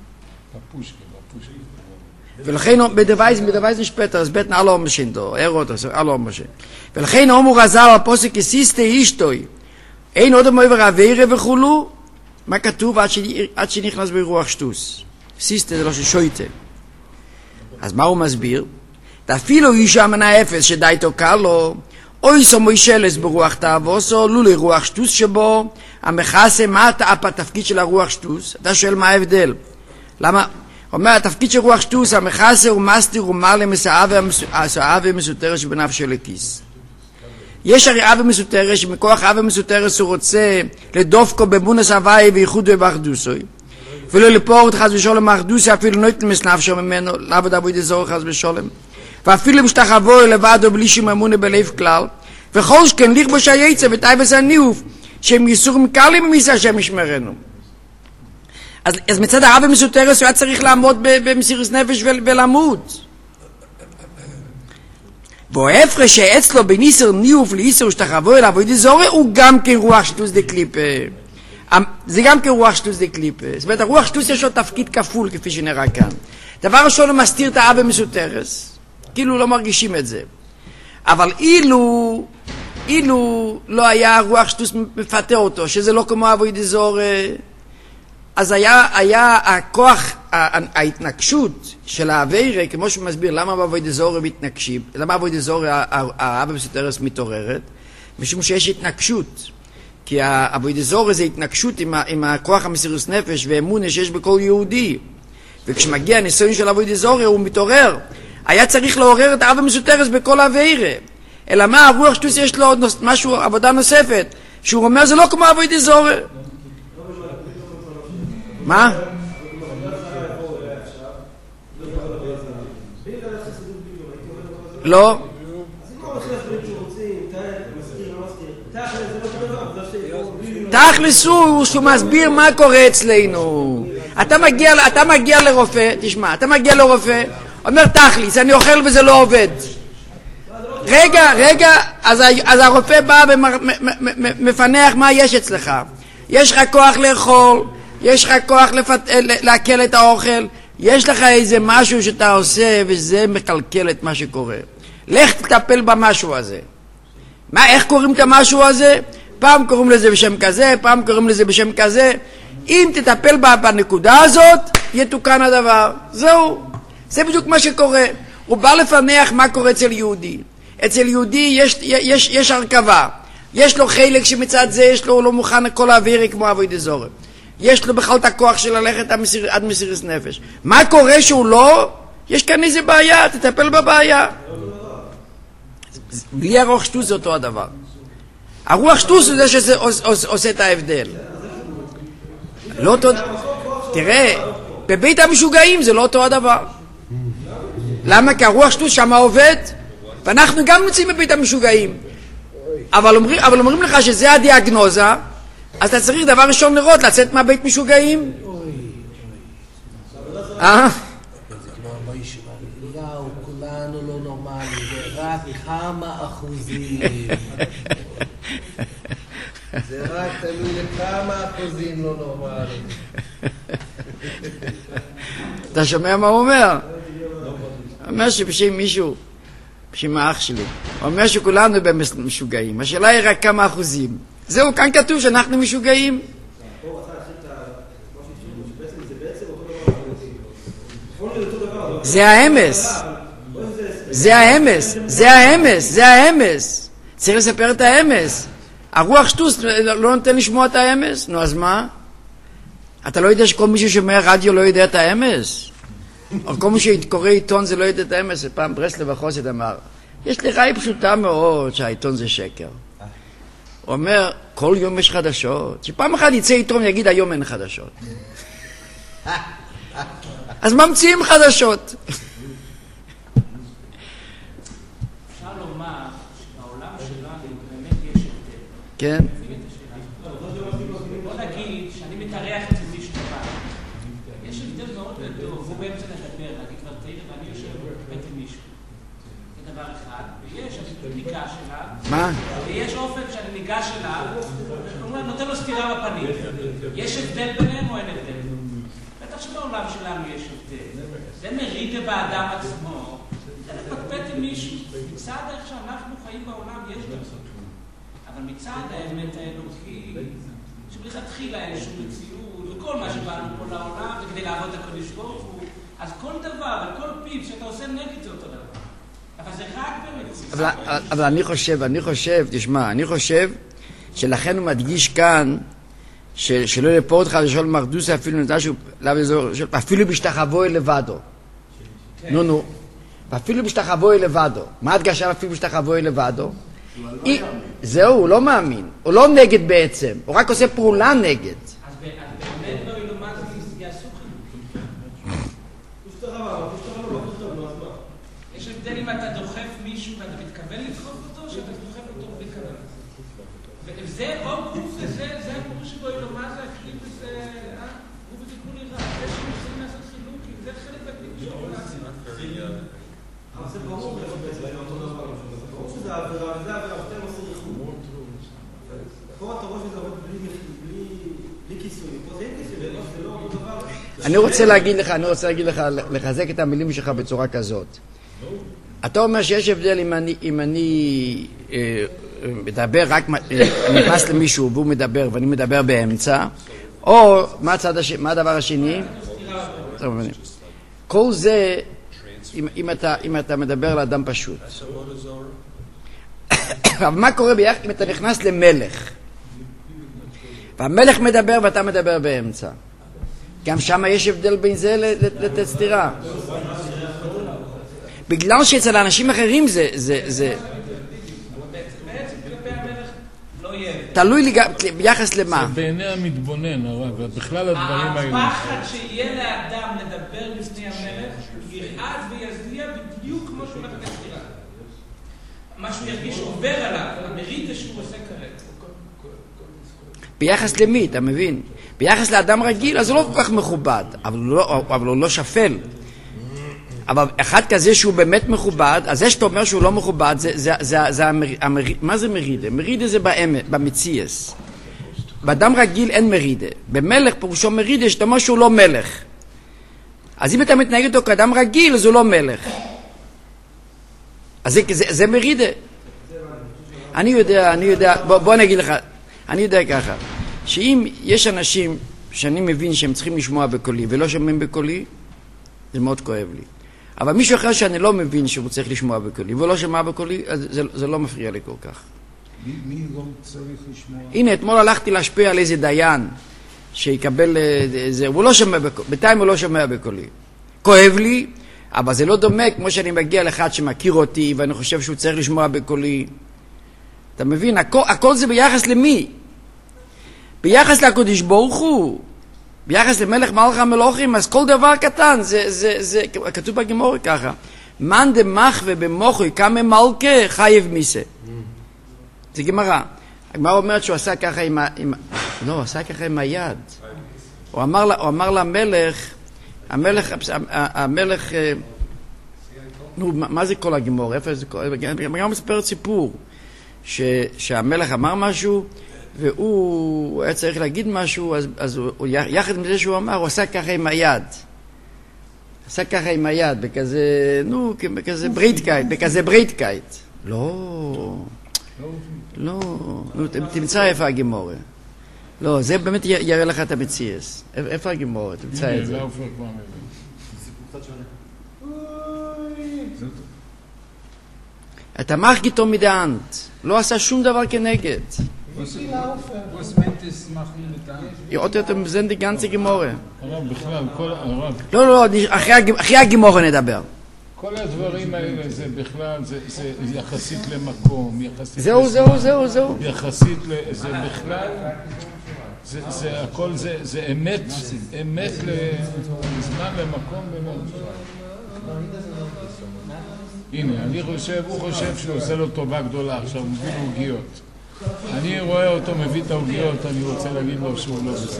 Speaker 1: ולכן בדווייז נשפטר, אז בטן אלו משין דו, אלו משין. ולכן אומרו רזל על פוסק כסיסטה אישטוי. אין עוד המעבר הווירה וכולו. מה כתוב עד שנכנס ברוח שטוס? סיסטה זה לא ששויטה. אז מה הוא מסביר? תפילו איש המנה אפס שדי תוקע לו, אוי סומוי שלס ברוח תאבוסו, לולי רוח שטוס שבו, המכסה מה התפקיד של הרוח שטוס? אתה שואל מה ההבדל? למה? אומר, התפקיד של רוח שטוס, המכסה הוא מסתיר ומעלה מסעה ומסותרת שבנפש של הכיס. יש הרי אבי מסותרת, שמכוח אבי מסותרת הוא רוצה לדופקו במונס הוואי וייחוד ובאחדוסוי. ולא לפורת חס ושולם האחדוסי, אפילו נויטל מסנפשו ממנו, לעבוד עבוד אזור חס ושולם. ואפילו משתחבו לבדו בלי שום אמונה בלב כלל, וכל שכן לכבוש היצא וטייבס הניאוף, שהם ייסורים קלים ממיסה השם ישמרנו. אז מצד האבי מסותרת הוא היה צריך לעמוד במסירות נפש ולמות. וההפרש שאצלו בין איסר ניאוף לאיסר ושתחבו אליו עבוד אזור, הוא גם כן רוח שטוס דקליפה. זה גם כרוח שטוס דקליפה. זאת אומרת, הרוח שטוס יש לו תפקיד כפול, כפי שנראה כאן. דבר ראשון הוא מסתיר את האבא מסותרס. כאילו לא מרגישים את זה. אבל אילו לא היה רוח שטוס מפתה אותו, שזה לא כמו עבוד אזור, אז היה הכוח, ההתנגשות של האווירה, כמו שהוא מסביר, למה בעבוד אזור מתנגשים, למה בעבוד אזור האבא מסותרס מתעוררת, משום שיש התנגשות. כי העבוד אזור זה התנגשות עם הכוח המסירות נפש ואמונה שיש בכל יהודי. וכשמגיע הניסיון של עבוד אזור הוא מתעורר. היה צריך לעורר את האבא מסותרס בכל האווירה. אלא מה, הרוח שטוס יש לו משהו, עבודה נוספת, שהוא אומר זה לא כמו עבוד אזור. מה? לא. תכלס הוא שהוא מסביר מה קורה אצלנו. אתה מגיע לרופא, תשמע, אתה מגיע לרופא, אומר תכלס, אני אוכל וזה לא עובד. רגע, אז הרופא בא ומפנח מה יש אצלך. יש לך כוח לאכול, יש לך כוח להקל את האוכל, יש לך איזה משהו שאתה עושה וזה מקלקל את מה שקורה. לך תטפל במשהו הזה. איך קוראים את המשהו הזה? פעם קוראים לזה בשם כזה, פעם קוראים לזה בשם כזה. אם תטפל בנקודה הזאת, יתוקן הדבר. זהו. זה בדיוק מה שקורה. הוא בא לפנח מה קורה אצל יהודי. אצל יהודי יש הרכבה. יש לו חלק שמצד זה יש לו לא מוכן כל האווירי כמו עבוד אזור. יש לו בכלל את הכוח של ללכת עד מסירת נפש. מה קורה שהוא לא? יש כאן איזה בעיה, תטפל בבעיה. בלי הרוח שטות זה אותו הדבר. הרוח שטות זה שעושה את ההבדל. לא אותו... תראה, בבית המשוגעים זה לא אותו הדבר. למה? כי הרוח שטות שם עובד, ואנחנו גם נמצאים בבית המשוגעים. אבל אומרים לך שזה הדיאגנוזה, אז אתה צריך דבר ראשון לראות, לצאת מהבית משוגעים.
Speaker 4: אליהו, כולנו לא נורמלי, זה רק כמה אחוזים. זה רק תלוי לכמה אחוזים לא נורמלי.
Speaker 1: אתה שומע מה הוא אומר? הוא אומר שבשם מישהו, בשם האח שלי, הוא אומר שכולנו משוגעים. השאלה היא רק כמה אחוזים. זהו, כאן כתוב שאנחנו משוגעים. זה האמס. זה האמס. זה האמס. זה האמס. צריך לספר את האמס. הרוח שטוס לא נותן לשמוע את האמס. נו, אז מה? אתה לא יודע שכל מי ששומע רדיו לא יודע את האמס? או כל מי שקורא עיתון זה לא יודע את האמס? פעם ברסלב החוסד אמר, יש לי ראי פשוטה מאוד שהעיתון זה שקר. הוא אומר, כל יום יש חדשות. שפעם אחת יצא עיתון ויגיד, היום אין חדשות. אז ממציאים חדשות.
Speaker 7: אפשר לומר שבעולם שלנו באמת יש הבדל.
Speaker 1: כן.
Speaker 7: בוא נגיד שאני מתארח אצל מישהו פעם. יש הבדל מאוד גדול, הוא באמצע לדבר, אני כבר תאיר ואני יושב בבית עם מישהו. זה דבר אחד, ויש, אני ניגש אליו.
Speaker 1: מה?
Speaker 7: ויש אופן שאני ניגש אליו, נותן לו סתירה בפנים. יש הבדל ביניהם או אין הבדל? בטח שבעולם שלנו יש הבדל. זה מרידה באדם עצמו. זה לפטפט עם מישהו. מצד איך שאנחנו חיים בעולם יש גם זאת. אבל מצד האמת האלוקית, שבלכתחילה אין שום מציאות, וכל מה שבאנו פה לעולם, וכדי לעבוד את הקודש ברוך הוא, אז כל דבר, על כל פיפ שאתה עושה נגד זה אותו דבר. אבל זה רק באמת.
Speaker 1: אבל אני חושב, שלכן הוא מדגיש כאן, שלא לפור אותך לשאול מרדוס אפילו בשתחבוי לבדו. נו. אפילו בשתחבוי לבדו. מה הדגשה אפילו בשתחבוי לבדו? זהו, הוא לא מאמין. הוא לא נגד בעצם. הוא רק עושה פעולה נגד.
Speaker 7: אז באמת לא ילומד יעשו חינוך. יש הבדל אם אתה דוחף מישהו ואתה מתכוון לדחוף אותו, שאתה דוחף אותו בלי כוונה. וזה או גוף, זה הפירוש שבו ילומד להקריב וזה, גוף ותיקון לירה. זה שמנסים לעשות חינוך, זה חלק מהקריב שלו לעצמם.
Speaker 8: אבל זה ברור, זה אותו דבר. זה ברור שזה העבירה, וזה העבירה, ואתם עושים ריחום. פה אתה רואה שזה עובד בלי כיסוי. פה זה אין כיסוי, זה לא אותו דבר.
Speaker 1: אני רוצה להגיד לך, לחזק את המילים שלך בצורה כזאת. אתה אומר שיש הבדל אם אני מדבר רק, נכנס למישהו והוא מדבר ואני מדבר באמצע, או מה הדבר השני? כל זה אם אתה מדבר לאדם פשוט. אבל מה קורה ביחד אם אתה נכנס למלך והמלך מדבר ואתה מדבר באמצע? גם שם יש הבדל בין זה לתת סתירה. בגלל שאצל האנשים אחרים זה
Speaker 7: בעצם כלפי המלך לא יהיה.
Speaker 1: תלוי ביחס למה?
Speaker 2: זה בעיני המתבונן, הרב, ובכלל הדברים האלה.
Speaker 7: הפחד שיהיה לאדם לדבר לפני המלך ירעד ויזניע בדיוק כמו שהוא נתן סתירה. מה שהוא ירגיש עובר עליו, המרידה שהוא עושה כרגע.
Speaker 1: ביחס למי, אתה מבין? ביחס לאדם רגיל, אז הוא לא כל כך מכובד, אבל הוא לא שפל. אבל אחד כזה שהוא באמת מכובד, אז זה שאתה אומר שהוא לא מכובד, מה זה מרידה? מרידה זה במציאס. באדם רגיל אין מרידה. במלך פירושו מרידה, שאתה אומר שהוא לא מלך. אז אם אתה מתנהג אותו כאדם רגיל, אז הוא לא מלך. אז זה מרידה. אני יודע, בוא נגיד לך, אני יודע ככה, שאם יש אנשים שאני מבין שהם צריכים לשמוע בקולי ולא שומעים בקולי, זה מאוד כואב לי. אבל מישהו אחר שאני לא מבין שהוא צריך לשמוע בקולי ולא שומע בקולי, אז זה לא מפריע לי כל כך.
Speaker 5: מי לא צריך לשמוע?
Speaker 1: הנה, אתמול הלכתי להשפיע על איזה דיין שיקבל זה, הוא לא שומע, בינתיים הוא לא שומע בקולי. כואב לי, אבל זה לא דומה כמו שאני מגיע לאחד שמכיר אותי, ואני חושב שהוא צריך לשמוע בקולי. אתה מבין? הכל זה ביחס למי? ביחס לקדוש ברוך הוא, ביחס למלך מלך המלוכים, אז כל דבר קטן, זה כתוב בגמרא ככה. מן דמחווה במוחוי כמה מלכה חייב מיסה. זה גמרא. הגמרא אומרת שהוא עשה ככה לא, הוא עשה ככה עם היד. הוא אמר למלך, המלך, נו, מה זה כל הגמרא? איפה זה כל? הגמרא מספר סיפור, שהמלך אמר משהו, והוא היה צריך להגיד משהו, אז הוא, יחד עם זה שהוא אמר, הוא עשה ככה עם היד. עשה ככה עם היד, בכזה, נו, בכזה ברייטקייט. לא, נו, תמצא איפה הגמרא. לא, זה באמת יראה לך את המציאס. איפה הגמרא? תמצא את זה. אתה מחק איתו מדענט. לא עשה שום דבר כנגד. עוד יותר זה גנצי גמורה.
Speaker 2: הרב, בכלל, כל הרב.
Speaker 1: לא, אחרי הגמורה נדבר.
Speaker 2: כל הדברים האלה זה בכלל, זה יחסית למקום, יחסית...
Speaker 1: זהו.
Speaker 2: יחסית, זה בכלל, זה הכל, זה אמת לזמן, למקום, הנה, הוא חושב שהוא עושה לו טובה גדולה, עכשיו הוא מביא לו עוגיות. אני רואה אותו מביא את העוגיות, אני רוצה להגיד לו שהוא לא בסדר.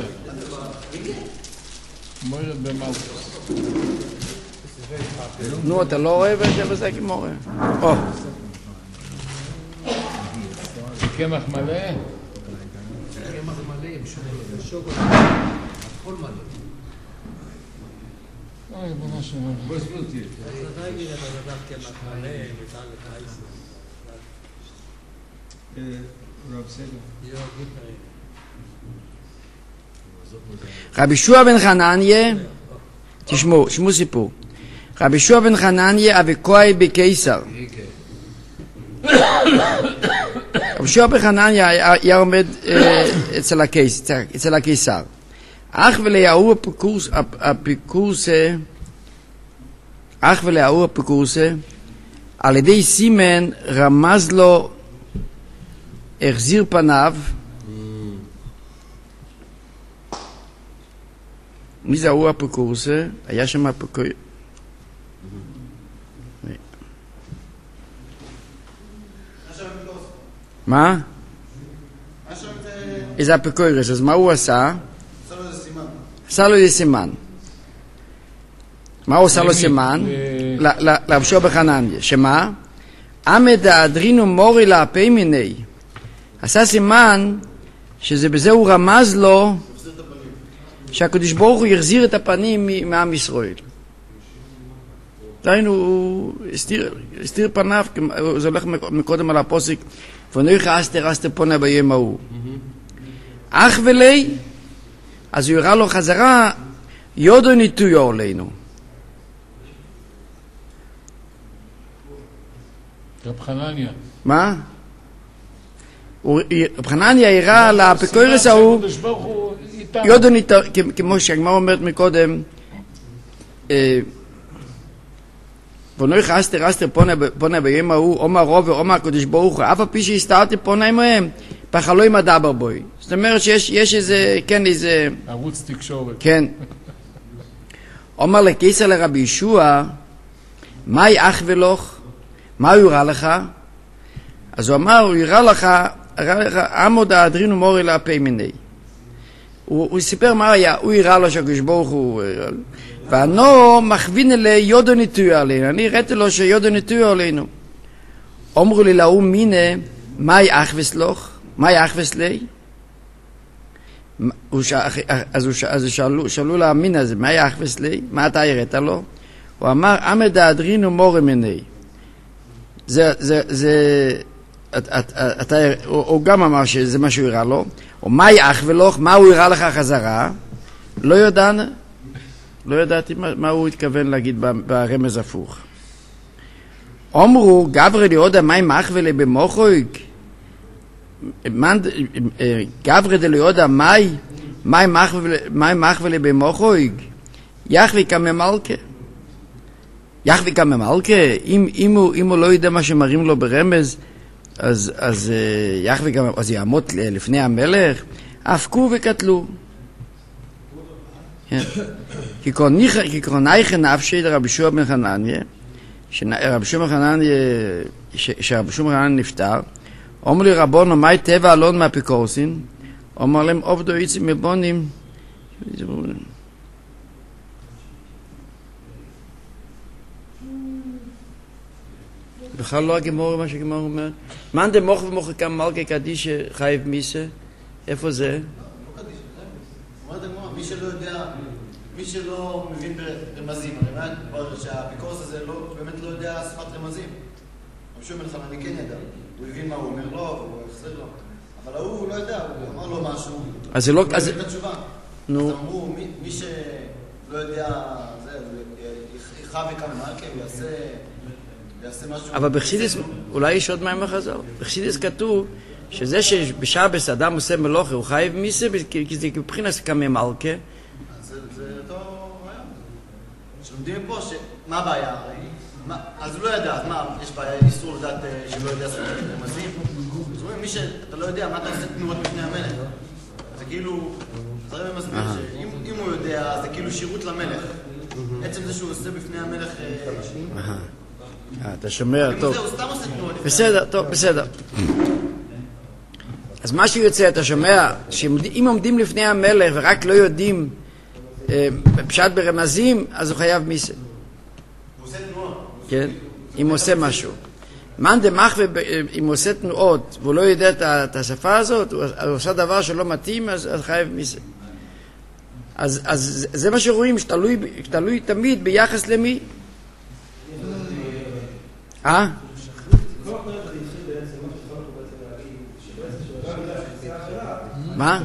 Speaker 2: מוירד במלכוס.
Speaker 1: נו, אתה לא רואה בזה גמורה?
Speaker 2: זה קמח מלא?
Speaker 4: קמח מלא, שוקולד, הכל מלא.
Speaker 2: אוי, בנה שלנו.
Speaker 6: אז אתה תגיד, אתה לדעת קמח מלא, ניתן לך
Speaker 1: רבי יהושע בן חנניה, תשמעו סיפור. רבי יהושע בן חנניה אבקוי בקיסר. רבי יהושע בן חנניה היה עומד אצל הקיסר. אך ולהוא הפיקורסה, על ידי סימן רמז לו, החזיר פניו. מי זה הוא הפיקורסה? היה שם הפיקורסה. מה? איזה הפיקורס, אז מה הוא עשה? עשה לו איזה סימן. מה הוא עשה לו סימן? לרבי יהושע בן חנניה. שמה? עמד האדרינו מורי לאפי מיני. עשה סימן שזה בזה הוא רמז לו שהקדוש ברוך הוא יחזיר את הפנים מעם ישראל. דיינו, הוא הסתיר פניו, זה הולך מקודם על הפוסק, ונויך אסתר פונה ביום ההוא. אך ולי, אז הוא יראה לו חזרה, יודו ניטויו עלינו.
Speaker 2: רב חנניה.
Speaker 1: מה? רב חנניה יראה לפיקורס ההוא, יודו ניטויו, כמו שהגמרא אומרת מקודם, ונויך אסתר פונה ביום ההוא, אומר רוב ואומר הקדוש ברוך הוא, אף על פי שהסתרתי פונה עמהם, פחלוי מדבר בוי. זאת אומרת שיש איזה, כן, איזה...
Speaker 2: ערוץ תקשורת.
Speaker 1: כן. אומר לקיסר לרבי יהושע, מהי אח ולוך? מה הוא יראה לך? אז הוא אמר, הוא יראה לך, עמוד האדרינו מורי לאפי מיני. הוא סיפר מה היה, הוא יראה לו שהקדוש ברוך הוא... ואנו מכווין אלי יודו ניטויו עלינו. אני הראיתי לו שיודו ניטויו עלינו. אמרו לי להוא מיני, מהי אחווס לך? מהי אחווס לי? אז שאלו לה מיני הזה, מהי אחווס לי? מה אתה הראית לו? הוא אמר, עמד האדרינו מורי מיני. הוא גם אמר שזה מה שהוא הראה לו. ומהי אחווה לך? מה הוא הראה לך חזרה? לא ידעתי מה הוא התכוון להגיד ברמז הפוך. אמרו, גברי ליהודה מי מחווה במוחויק? גברי ליהודה מי מה מחווה במוחויג? יחווי כממלכה. יחווי כממלכה, אם הוא לא יודע מה שמראים לו ברמז, אז יחווי גם, אז יעמוד לפני המלך, הפקו וקטלו. כי קרונייכן נפשי לרבי יהושע בן חנניה, שרבי יהושע בן חנניה נפטר, אומר לי רבונו, מהי טבע אלון מהאפיקורסין? אומר להם, עובדו יצאים מבונים. בכלל לא הגמור מה שהגמור אומר. מאן דמוך ומוך כמלכה קדיש חייב מיסה? איפה זה?
Speaker 8: מי שלא יודע, מי שלא מבין ברמזים, הרי מה שהאפיקורס הזה באמת לא יודע שפת רמזים. רבי יהושע בן חנניה כן ידע, הוא הבין מה הוא אומר לו, והוא החזיר לו. אבל הוא לא יודע, הוא אמר לו משהו,
Speaker 1: אז זה לא...
Speaker 8: הוא לא הבין את התשובה. אז אמרו, מי שלא יודע, יחווה כמלכה, ויעשה משהו...
Speaker 1: אבל בחסידס, אולי יש עוד מים בחז"ל. בחסידס כתוב שזה שבשבס אדם עושה מלוכה, הוא חייב מיסה, כי זה מבחינת כממלכה.
Speaker 8: זה אותו רעיון. שלומדים פה, מה הבעיה הרי? אז הוא לא ידע, אז מה, יש בעיה, איסור לדעת שלא יודע שפת רמזים? אז אומרים, מי שאתה לא יודע, מה אתה עושה תנועות בפני המלך? זה כאילו, זה הרי מסביר שאם הוא יודע, זה כאילו שירות למלך. עצם זה שהוא עושה בפני המלך...
Speaker 1: אתה שומע, טוב.
Speaker 8: הוא סתם עושה תנועות.
Speaker 1: בסדר, טוב, בסדר. אז מה שיוצא, אתה שומע, שאם עומדים לפני המלך ורק לא יודעים פשט ברמזים, אז הוא חייב מיסה.
Speaker 8: הוא עושה תנועות.
Speaker 1: כן, אם הוא עושה משהו. מאן דמחווה, אם הוא עושה תנועות והוא לא יודע את השפה הזאת, הוא עושה דבר שלא מתאים, אז חייב מיסה. אז זה מה שרואים, שתלוי תמיד ביחס למי. מה?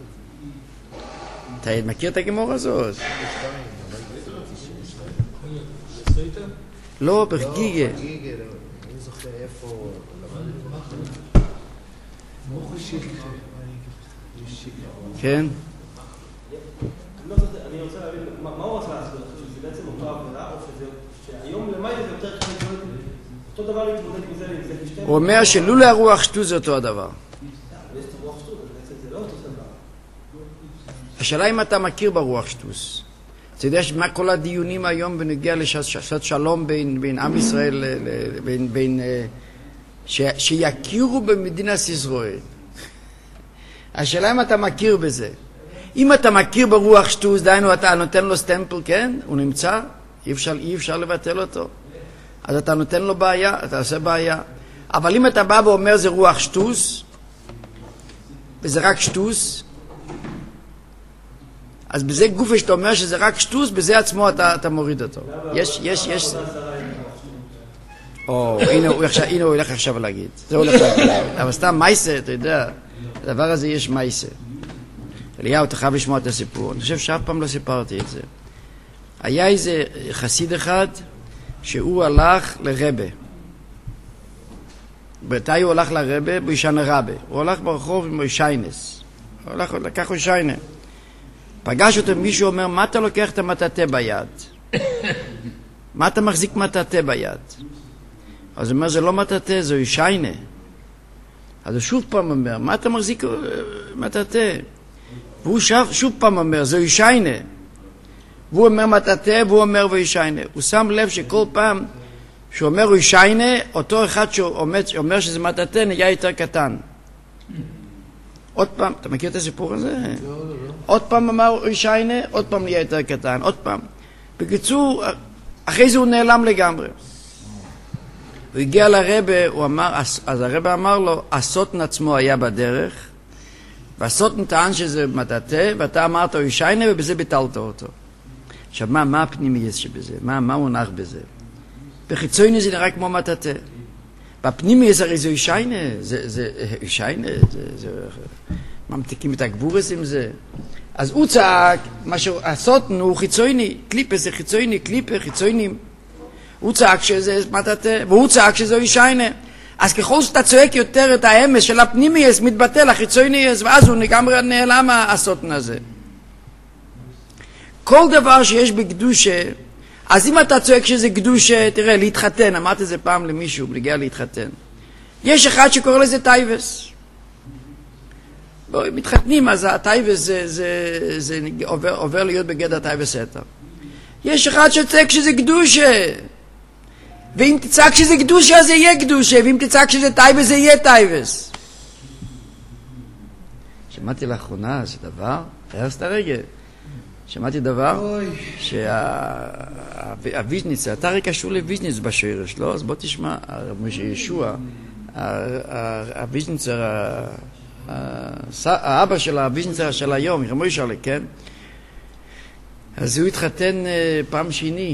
Speaker 1: אתה מכיר את הגמור הזאת? לא, בגיגה.
Speaker 4: אני זוכר איפה...
Speaker 1: כן?
Speaker 8: אני רוצה להבין, מה הוא רצה לעשות? שזה בעצם אותו עבודה, או שהיום למעלה זה יותר קשה להתמודד, אותו דבר להתמודד עם זה,
Speaker 1: הוא אומר שלולא הרוח שטות זה אותו הדבר.
Speaker 8: יש את הרוח שטות, בעצם זה לא אותו דבר.
Speaker 1: השאלה אם אתה מכיר ברוח שטוס. אתה יודע מה כל הדיונים היום בנגיע לשעת שלום בין עם ישראל, שיכירו במדינת ישראל. השאלה אם אתה מכיר בזה. אם אתה מכיר ברוח שטוס, דיינו אתה נותן לו סטמפל, כן? הוא נמצא, אי אפשר לבטל אותו. אז אתה נותן לו בעיה, אתה עושה בעיה. אבל אם אתה בא ואומר זה רוח שטוס, וזה רק שטוס, אז בזה גופה שאתה אומר שזה רק שטוס, בזה עצמו אתה מוריד אותו. יש. הנה הוא הולך עכשיו להגיד. זה הולך להגיד. אבל סתם מייסה, אתה יודע, הדבר הזה יש מייסה. אליהו, אתה חייב לשמוע את הסיפור. אני חושב שאף פעם לא סיפרתי את זה. היה איזה חסיד אחד, שהוא הלך לרבה. מתי הוא הלך לרבה? בישנה רבה. הוא הלך ברחוב עם שיינס. הוא הלך, לקח שיינה. פגש אותו מישהו אומר, מה אתה לוקח את המטאטה ביד? מה אתה מחזיק מטאטה ביד? אז הוא אומר, זה לא מטאטה, זה שיינה. אז הוא שוב פעם אומר, מה אתה מחזיק מטאטה? והוא שוב פעם אומר, זה שיינה. והוא אומר מטאטה, והוא אומר וישיינה. הוא שם לב שכל פעם שהוא אומר וישיינה, אותו אחד שאומר שזה מטאטה נהיה יותר קטן. עוד פעם, אתה מכיר את הסיפור הזה? לא. עוד פעם אמר וישיינה, עוד פעם נהיה יותר קטן, עוד פעם. בקיצור, אחרי זה הוא נעלם לגמרי. הוא הגיע לרבה, אז הרבה אמר לו, הסוטן עצמו היה בדרך, והסוטן טען שזה מטאטה, ואתה אמרת וישיינה, ובזה ביטלת אותו. עכשיו, מה הפנימי שבזה? מה מונח בזה? בחיצוני זה נראה כמו מטאטה. בפנימי הרי זה ישיינה, זה ישיינה, ממתיקים את הגבורס עם זה. אז הוא צעק, הסוטן הוא חיצוני, קליפה זה חיצוני, קליפה, חיצוינים. הוא צעק שזה מטאטה, והוא צעק שזה ישיינה. אז ככל שאתה צועק יותר את האמס של הפנימייס, מתבטל החיצונייס, ואז הוא לגמרי נעלם הסוטן הזה. כל דבר שיש בקדושה, אז אם אתה צועק שזה קדושה, תראה, להתחתן, אמרתי את זה פעם למישהו, בנגיע להתחתן. יש אחד שקורא לזה טייבס. מתחתנים, אז הטייבס זה עובר להיות בגדר טייבס סתר. יש אחד שצועק שזה קדושה. ואם תצעק שזה קדושה, זה יהיה קדושה, ואם תצעק שזה טייבס, זה יהיה טייבס. שמעתי לאחרונה, זה דבר, הרסת הרגל. שמעתי דבר, שהוויז'ניצה, אתה הרי קשור לוויז'ניץ בשרש, לא? אז בוא תשמע, ישוע, הוויז'ניצה, האבא של הוויז'ניצה של היום, רמו ישרלק, כן? אז הוא התחתן פעם שני.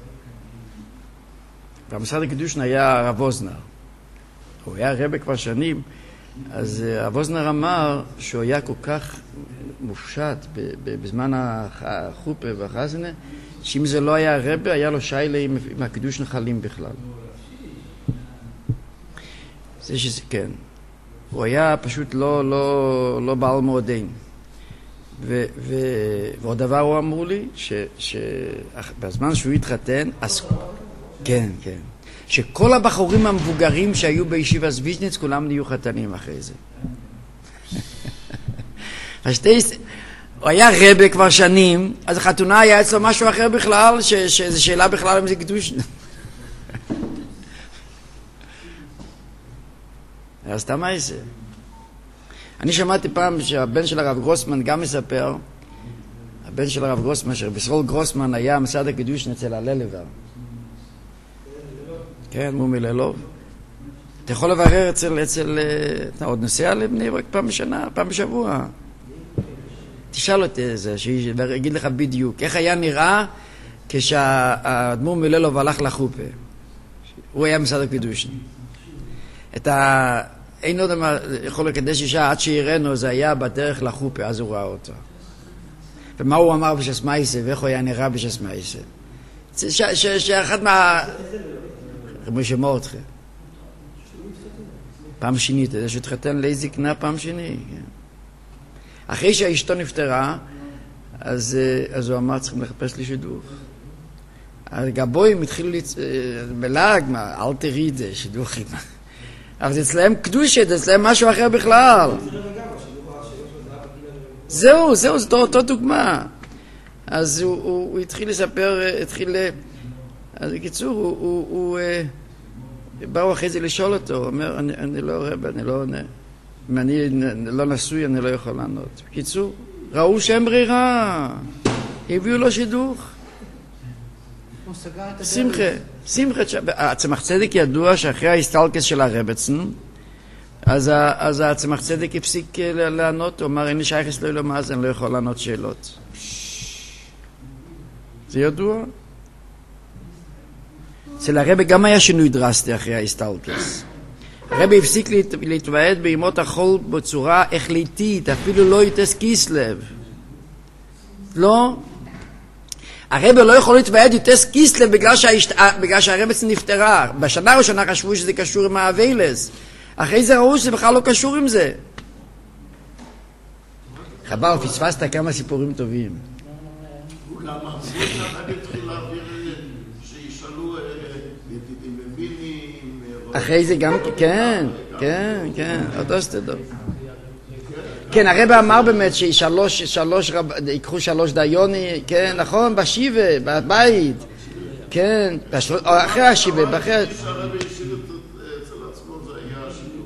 Speaker 1: והמשרד הקדושן היה הרב אוזנר. הוא היה רבא כבר שנים, אז הרב אוזנר אמר שהוא היה כל כך מופשט בזמן החופה והחזנה, שאם זה לא היה רבא, היה לו שיילה עם הקדושן חלים בכלל. זה שזה כן. הוא היה פשוט לא בעל מועדין. ועוד דבר הוא אמרו לי, שבזמן שהוא התחתן, אז כן, כן. שכל הבחורים המבוגרים שהיו בישיבה ויז'ניץ, כולם נהיו חתנים אחרי זה. הוא היה רבא כבר שנים, אז החתונה היה אצלו משהו אחר בכלל, שזו שאלה בכלל אם זה קדוש. אז סתם איזה. אני שמעתי פעם שהבן של הרב גרוסמן גם מספר, הבן של הרב גרוסמן, שבסרול גרוסמן היה מסעד הקדוש אצל הללבר. כן, מומי ללוב. אתה יכול לברר אצל אתה עוד נוסע לבני ברק פעם בשנה, פעם בשבוע. תשאל אותי זה, שיגיד לך בדיוק, איך היה נראה כשהאדמו"ר מללוב הלך לחופה. הוא היה מסעד הקדוש. אין עוד מה יכול לקדש אישה עד שיראנו, זה היה בדרך לחופה, אז הוא ראה אותו. ומה הוא אמר בשס מייסה, ואיך הוא היה נראה בשס מייסה. שאחד רבי שמור אתכם. פעם שנית, אתה יודע שהתחתן לאיזי קנה פעם שני. אחרי שהאשתו נפטרה, אז הוא אמר, צריכים לחפש לי שידוך. הגבויים התחילו בלעג, אל תראי את זה, שידוך. אבל זה אצלהם קדושת, זה אצלהם משהו אחר בכלל. זהו, זה אותו דוגמה. אז הוא התחיל לספר, אז בקיצור, באו אחרי זה לשאול אותו, הוא אומר, אני לא רב, אני לא עונה. אם אני לא נשוי, אני לא יכול לענות. בקיצור, ראו שאין ברירה, הביאו לו שידוך. שמחה, הצמח צדק ידוע שאחרי ההסתלקס של הרבצן, אז הצמח צדק הפסיק לענות, הוא אמר, אין לי שייכס לא מה, אז אני לא יכול לענות שאלות. זה ידוע? אצל הרבי גם היה שינוי דרסטי אחרי ההסתלקס. הרבי הפסיק להתוועד בימות החול בצורה החליטית, אפילו לא יתס כיסלב. לא? הרבי לא יכול להתוועד יתס כיסלב בגלל שהרבצן נפטרה. בשנה הראשונה חשבו שזה קשור עם האבילס. אחרי זה ראו שזה בכלל לא קשור עם זה. חבל, פספסת כמה סיפורים טובים.
Speaker 3: הוא גם אמרו שהרבי התחיל להעביר שישאלו ידידים מבינים.
Speaker 1: אחרי זה גם, כן, אותו סתדור. כן, הרבי אמר באמת שיקחו 3 דיוני, כן, נכון, בשיבה, בבית, כן, אחרי השיבה,
Speaker 3: שהרבי השאיר אצל עצמו זה היה השידוך.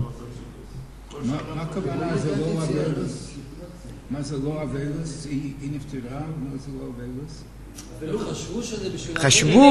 Speaker 5: מה הכוונה זה לא אבלס? מה זה לא אבלס? היא נפטרה, מה זה לא אבלס?
Speaker 6: חשבו שזה בשביל...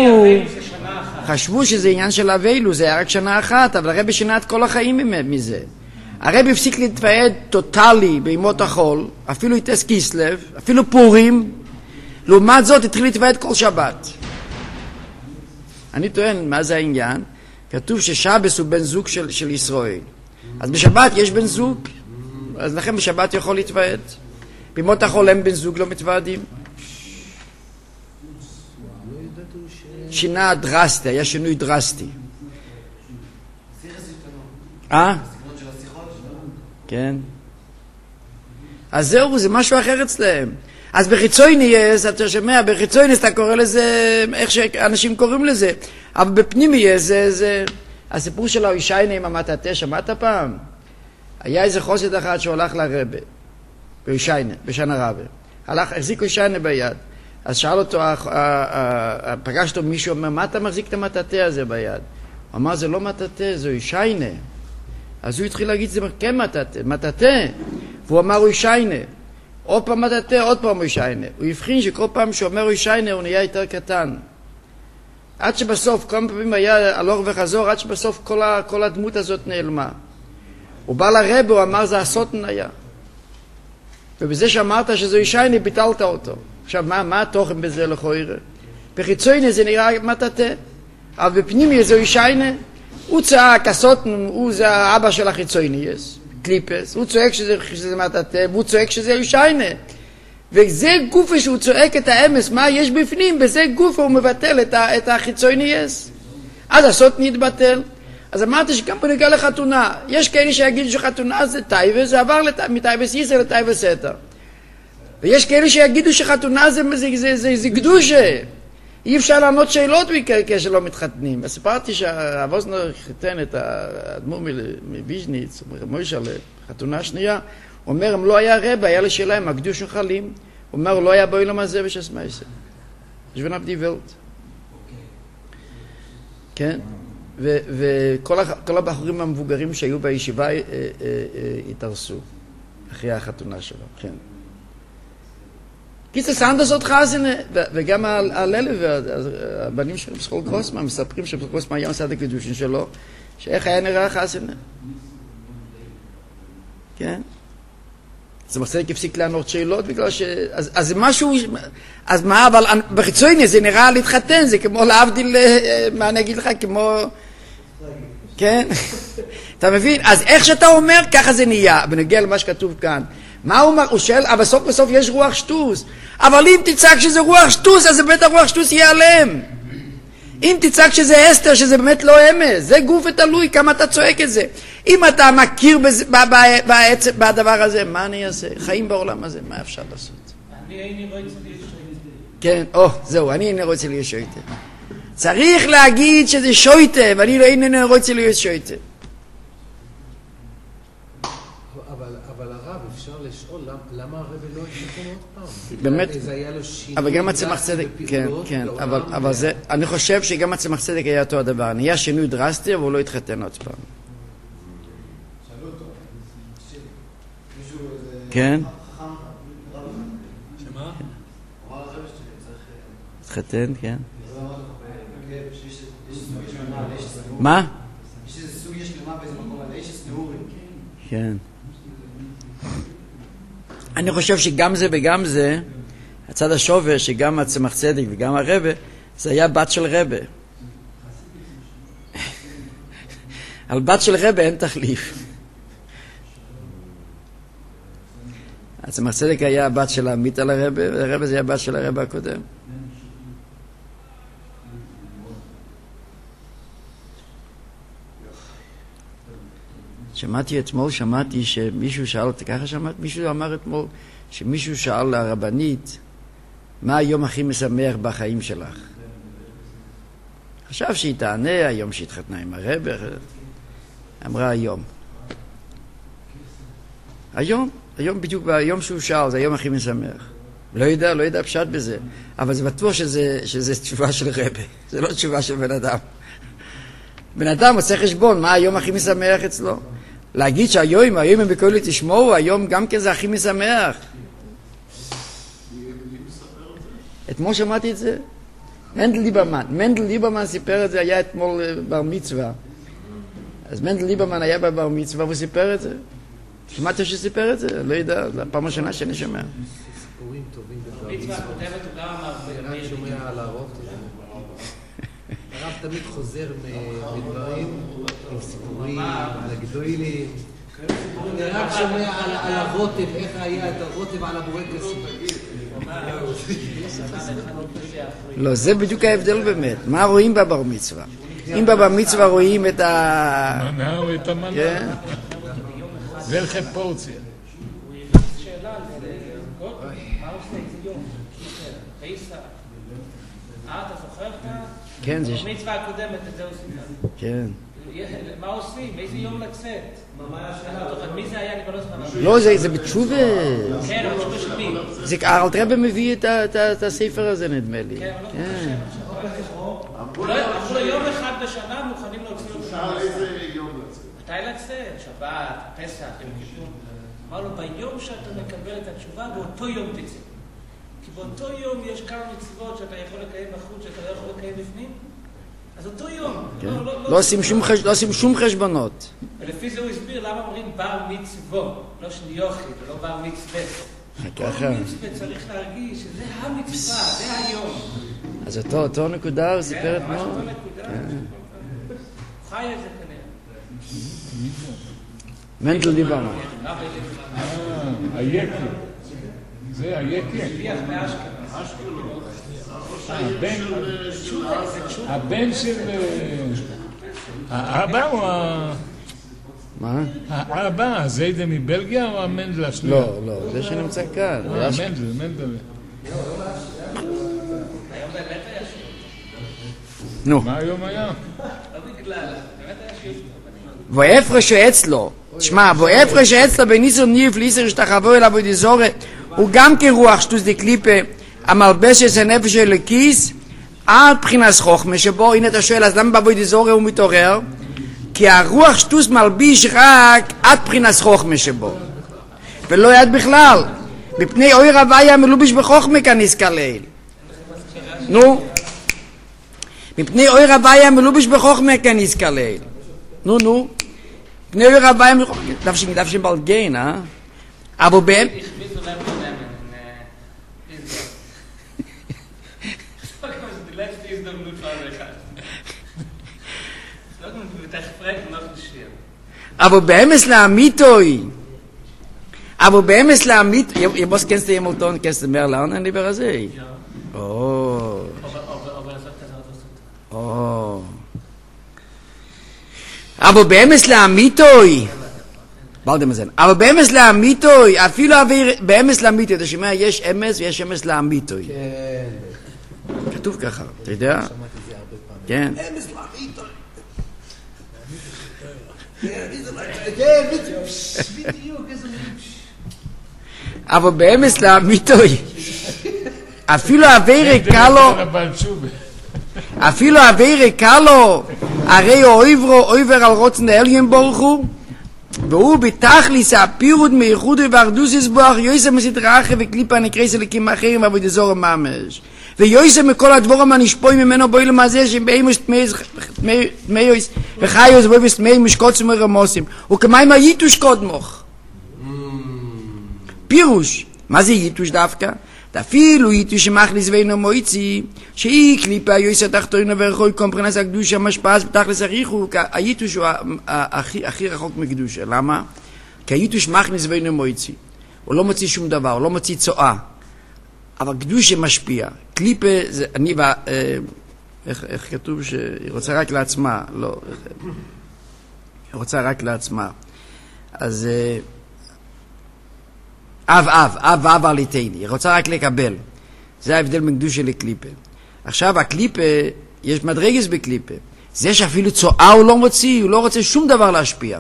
Speaker 1: חשבו שזה עניין של אבילו, זה היה רק שנה אחת, אבל הרבי שינה את כל החיים מזה. הרבי הפסיק להתוועד טוטלי בימות החול, אפילו יתס כיסלב, אפילו פורים, לעומת זאת התחיל להתוועד כל שבת. אני טוען, מה זה העניין? כתוב ששבס הוא בן זוג של ישראל. אז בשבת יש בן זוג, אז לכן בשבת יכול להתוועד. בימות החול הם בן זוג לא מתוועדים. שינה דרסטי, היה שינוי דרסטי.
Speaker 3: הסגנון של השיחות שלנו.
Speaker 1: כן. אז זהו, זה משהו אחר אצלם. אז בחיצוניוס, אתה שומע, בחיצוניוס אתה קורא לזה, איך שאנשים קוראים לזה. אבל בפנימיוס זה הסיפור של הישיינה עם המטאטה, שמעת פעם? היה איזה חוסד אחד שהולך לרבה, בישיינה, בשנה רבה. הלך, החזיק ישיינה ביד. אז שאל אותו, פגש אותו מישהו, אומר, מה אתה מחזיק את המטאטה הזה ביד? הוא אמר, זה לא מטאטה, זה ישיינה. אז הוא התחיל להגיד, זה כן מטאטה. והוא אמר, הוא ישיינה. עוד פעם מטאטה, עוד פעם הוא ישיינה. הוא הבחין שכל פעם שהוא אומר הוא ישיינה, הוא נהיה יותר קטן. עד שבסוף, כמה פעמים היה הלוך וחזור, עד שבסוף כל הדמות הזאת נעלמה. הוא בא לרבה, הוא אמר, זה הסוטן היה. ובזה שאמרת שזה ישיינה, ביטלת אותו. עכשיו, מה התוכן בזה לכוירה? בחיצוני זה נראה מטאטה. אבל בפנימי זה ישיינה. הוא צעק, הסוטן, הוא זה האבא של החיצוני, קליפס. הוא צועק שזה מטאטה, והוא צועק שזה ישיינה. וזה גופה שהוא צועק את האמס, מה יש בפנים, בזה גופה הוא מבטל את החיצוני. אז הסוטן יתבטל. אז אמרתי שגם בנוגע לחתונה, יש כאלה שיגידו שחתונה זה טייבה, זה עבר מטייבס ישראל לטייבס סתר. ויש כאלה שיגידו שחתונה זה קדושה. אי אפשר לענות שאלות כשלא מתחתנים. אז סיפרתי שהאבוזנר חיתן את האדמו"ר מוויז'ניץ, מוישה לחתונה השנייה, הוא אומר, אם לא היה רבה, היה לשאלה אם הקדושים חלים. הוא אומר, לא היה בעולם הזה ושס מייסה. שבין עבדי ולט. כן? וכל הבחורים המבוגרים שהיו בישיבה התארסו אחרי החתונה שלו, כן. קיצר סנדס עוד חזנה, וגם הללה והבנים של פסחול גרוסמן מספרים שפסחול גרוסמן היה מסעד הקדושין שלו, שאיך היה נראה חזנה. כן? זה מחצדק הפסיק לענות שאלות בגלל ש... אז זה משהו... אז מה, אבל בחיצוני זה נראה להתחתן, זה כמו להבדיל, מה אני אגיד לך, כמו... כן? אתה מבין? אז איך שאתה אומר, ככה זה נהיה, בנגיע למה שכתוב כאן. מה הוא אומר? הוא שואל, אבל בסוף יש רוח שטוס. אבל אם תצעק שזה רוח שטוס, אז זה בטח רוח שטוס ייעלם. אם תצעק שזה אסתר, שזה באמת לא אמס, זה גוף ותלוי כמה אתה צועק את זה. אם אתה מכיר בדבר הזה, מה אני אעשה? חיים בעולם הזה, מה אפשר לעשות?
Speaker 7: אני הייתי רואה אצלי שויטה.
Speaker 1: כן, זהו, אני הייתי רואה אצלי שויטה. צריך להגיד שזה שויטה, ואני לא הייתי רואה אצלי שויטה.
Speaker 4: אבל הרב, אפשר לשאול, למה הרב לא התחתן עוד פעם?
Speaker 1: באמת,
Speaker 4: זה היה לו שינוי.
Speaker 1: אבל גם הצמח צדק, כן, אבל זה, אני חושב שגם הצמח צדק היה אותו הדבר. נהיה שינוי דרסטי, אבל הוא לא התחתן עוד פעם.
Speaker 3: שאלו אותו, מישהו איזה...
Speaker 1: כן?
Speaker 3: חכם,
Speaker 6: שמה?
Speaker 3: הוא אמר לזה שצריך...
Speaker 1: התחתן, כן.
Speaker 3: מה?
Speaker 1: מה?
Speaker 3: יש איזה סוגיה שלמה באיזה מקום, אבל יש סנאורים.
Speaker 1: כן. אני חושב שגם זה וגם זה, הצד השובר, שגם הצמח צדק וגם הרבה, זה היה בת של רבה. על בת של רבה אין תחליף. הצמח צדק היה הבת של העמית על הרבה, והרבה זה היה הבת של הרבה הקודם. שמעתי שמישהו שאל אותי, ככה שמעתי, מישהו אמר אתמול, שמישהו שאל לרבנית, מה היום הכי משמח בחיים שלך? חשב שהיא תענה, היום שהתחתנה עם הרב, אמרה היום. היום בדיוק ביום שהוא שאל, זה היום הכי משמח. לא יודע פשט בזה, אבל זה בטוח שזה תשובה של רב, זה לא תשובה של בן אדם. בן אדם עושה חשבון, מה היום הכי משמח אצלו? להגיד שהיום הם בקולי תשמעו, היום גם כן זה הכי משמח. אתמול שמעתי את זה? מנדל ליברמן סיפר את זה, היה אתמול בר מצווה. אז מנדל ליברמן היה בבר מצווה והוא סיפר את זה. שמעת שסיפר את זה? לא יודע, זו הפעם השנה שאני שומע.
Speaker 4: סיפורים טובים בבר
Speaker 7: מצווה כותבת הוא גם אמר.
Speaker 4: אני שומע על הרוב. הרב תמיד חוזר מדברים עם סיפורים, על הגדולים. אני רק שומע על הרוטב, איך היה את הרוטב על הבורקסים.
Speaker 1: לא, זה בדיוק ההבדל באמת. מה רואים בבר מצווה? אם במצווה רואים את ה...
Speaker 2: מנה או את המנה.
Speaker 1: כן.
Speaker 2: ולכי פורציה.
Speaker 7: שאלה על זה, מה עושה איזה יום? פסח. אתה זוכר את
Speaker 1: כן, זה...
Speaker 7: המצווה הקודמת, את זה עושים לנו.
Speaker 1: כן.
Speaker 7: מה עושים? איזה יום לצאת? מי זה היה? אני כבר לא זוכר.
Speaker 1: לא, זה בתשובה.
Speaker 7: כן, אבל תשובה של מי?
Speaker 1: זה אלתר רבי מביא את הספר הזה, נדמה לי.
Speaker 7: כן, אבל לא אמרו לו יום אחד בשנה מוכנים להוציא לו
Speaker 3: שאל איזה יום לצאת.
Speaker 7: מתי לצאת? שבת, פסח, יום כיפור. אמר לו, ביום שאתה מקבל את התשובה, באותו יום תצא. כי באותו יום יש כמה מצוות שאתה יכול לקיים בחוץ, שאתה לא יכול לקיים בפנים. אז אותו יום.
Speaker 1: לא עושים שום חשבונות.
Speaker 7: ולפי זה הוא הסביר למה אומרים בר מצוו, לא שניוחי ולא בר מצווה.
Speaker 1: ככה.
Speaker 7: כל מצווה צריך להרגיש שזה המצווה, זה היום.
Speaker 1: אז אותו נקודה הוא סיפר את
Speaker 7: ממש
Speaker 1: מאוד.
Speaker 7: אותו נקודה. חי את זה כנראה.
Speaker 1: מנטל ליברמן.
Speaker 2: היקי. זה היקי.
Speaker 7: שליח מאשקלון.
Speaker 2: הבן של... האבא או
Speaker 1: מה?
Speaker 2: האבא, זיידה מבלגיה או המנדל השנייה?
Speaker 1: לא, זה שנמצא כאן.
Speaker 2: מנדל.
Speaker 7: היום באמת היה שיעור.
Speaker 1: נו.
Speaker 2: מה היום היה?
Speaker 7: לא בגלל, באמת היה שיעור.
Speaker 1: והפרש אצלו, תשמע, והפרש אצלו בניסר ניף ליסר שתחבו אליו ודזורת, הוא גם כן רוח שטוס די קליפה, המלבשת הנפש אלוקיס, על בחינס חוכמה שבו, הנה אתה שואל, אז למה בבוי דזורת הוא מתעורר? כי הרוח שטוס מלביש רק עד בחינס חוכמה שבו, ולא יד בכלל, מפני אויר הוויה מלובש בחוכמה כניסקה ליל. נו, מפני אויר הוויה מלובש בחוכמה כניסקה ליל. נו, פני אויר הוויה מלובש, דף שבלגן, אבל בהם,
Speaker 7: הכביזו להם בנאמן, die letzte הזדמנות פעם אחד. ותכף פרק נוח לשיר.
Speaker 1: aber beemes la mit, ihr was kennst du Hamilton, kennst du mehr lernen lieber als ich?
Speaker 7: Ja.
Speaker 1: Oh.
Speaker 7: Aber er sagt das auch was.
Speaker 1: Oh. aber beemes la mitoi. bald mal sehen. aber beemes la mitoi, אפילו beemes la mitoi, אתה שומע, יש אמס ויש אמס la mitoi.
Speaker 4: כן.
Speaker 1: כתוב ככה, אתה יודע?
Speaker 4: שמעתי זה הרבה פעמים.
Speaker 1: כן.
Speaker 4: אמס לאמיתו. כן, בדיוק, איזה
Speaker 1: אבל באמס לאמיתוי, אפילו אווירי קלו, הרי אויבר על רוצן אליין ברוך הוא, והוא בתכליס הפירוד מייחוד ואחדוסיס בוח יויסה מסדרה אחרי וקליפה נקרא סליקים אחרים ועבוד זור ממש, ויויסה מכל הדבורם הנשפוי ממנו בוי למעשה שבאמוס תמאיוס וחיוס ואויבס תמאי משקוצים ורמוסים וכמיים היתוש קודמוך. פירוש, מה זה ייתוש דווקא? אפילו ייתוש שמחליס ואינו מויצי, שהיא קליפה היועסה תחתורינו ורחוי קומפרנס הקדושה משפעס בתכלס הריחו, הייתוש הוא הכי רחוק מקדושה. למה? כי הייתוש מחליס ואינו מויצי. הוא לא מוציא שום דבר, הוא לא מוציא צועה. אבל קדושה משפיע. קליפה, זה, אני איך כתוב שהיא רוצה רק לעצמה? לא, היא רוצה רק לעצמה. אז... אב עליתני, היא רוצה רק לקבל. זה ההבדל בין קדושה לקליפה. עכשיו הקליפה, יש מדרגס בקליפה. זה שאפילו צועה הוא לא מוציא, הוא לא רוצה שום דבר להשפיע.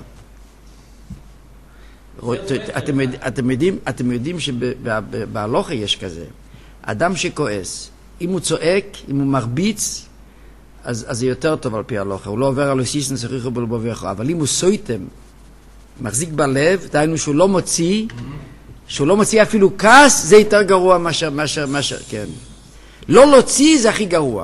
Speaker 1: אתם יודעים שבהלוכה יש כזה. אדם שכועס, אם הוא צועק, אם הוא מרביץ, אז זה יותר טוב על פי ההלוכה. הוא לא עובר על הסיסן צריכו בלבובך. אבל אם הוא סויתם, מחזיק בלב, דהיינו שהוא לא מוציא אפילו כעס, זה יותר גרוע מאשר, כן. לא להוציא זה הכי גרוע.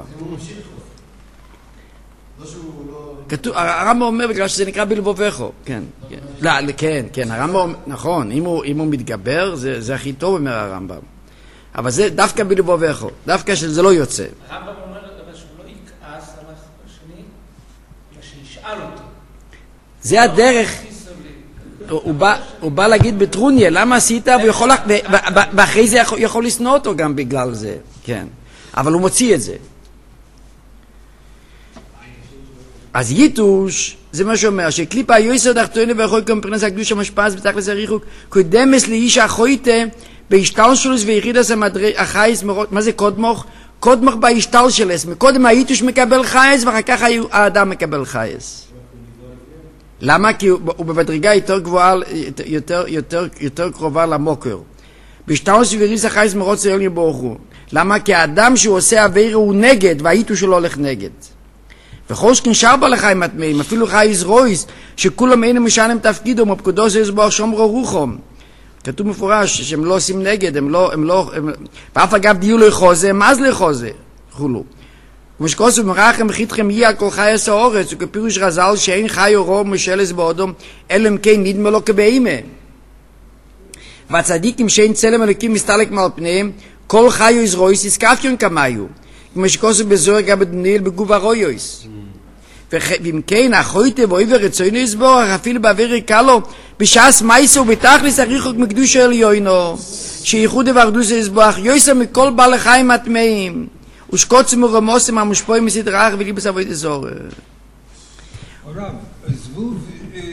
Speaker 1: כתוב, הרמב"ם אומר בגלל שזה נקרא בלבובך, כן. כן, הרמב"ם, נכון, אם הוא מתגבר, זה הכי טוב אומר הרמב"ם. אבל זה דווקא בלבובך, דווקא שזה לא יוצא.
Speaker 7: הרמב"ם אומר אבל שהוא לא יכעס על השני, אלא שישאל אותו.
Speaker 1: זה הדרך. הוא בא להגיד בטרוניה, למה עשית? ואחרי זה יכול לשנוא אותו גם בגלל זה, כן. אבל הוא מוציא את זה. אז ייטוש, זה מה שאומר, שקליפה יויסר דחתוינו ויכול קומפרנס הקדוש המשפץ בתכלס הריחוק, קודמס לאיש החויטה בהשתל שלוס ויחידס החייס, מה זה קודמוך? קודמוך בהשתל שלס, מקודם הייטוש מקבל חייס ואחר כך האדם מקבל חייס. למה? כי הוא במדרגה יותר גבוהה, יותר קרובה למוקר. בהשתל שלוס ויחידס החייס מרוץ אלוהים ברוך הוא. למה? כי האדם שהוא עושה עבירה הוא נגד והייטוש שלו הולך נגד. וכל שכן שרבה לחיים הטמאים, אפילו חייס רויס, שכולם אינם משנים תפקידו, מפקודו זה יסבור שומרו רוחום. כתוב מפורש שהם לא עושים נגד, ואף אגב דיו לא יחוזה, מה זה לחוזה? חולו. ומשקוסו מרחם חיתכם יהיה על כל חייס האורץ, וכפירוש רזל שאין חי או רוב משלס באודום, אלא אם כן נדמה לו כבהימה. והצדיקים שאין צלם אלוקים מסתלק מעל פניהם, כל חיוס רויס יסקפיון כמיו. כמו שכוסו בזוהר גם בדניאל בגוף הרויוס. ואם כן, החויטה ואויבר רצוינו יסבור, אפילו בעברי קלו, בשעס מייסו ובתכלס הריחוק מקדוש העליונו, שייחוד ואחדוס יסבור, יויסר מכל בעלי חיים הטמאים, ושקוצם ורמוסם המושפועים מסדרה אחר וליבס אבוי דזור.
Speaker 5: הרב, הזבוב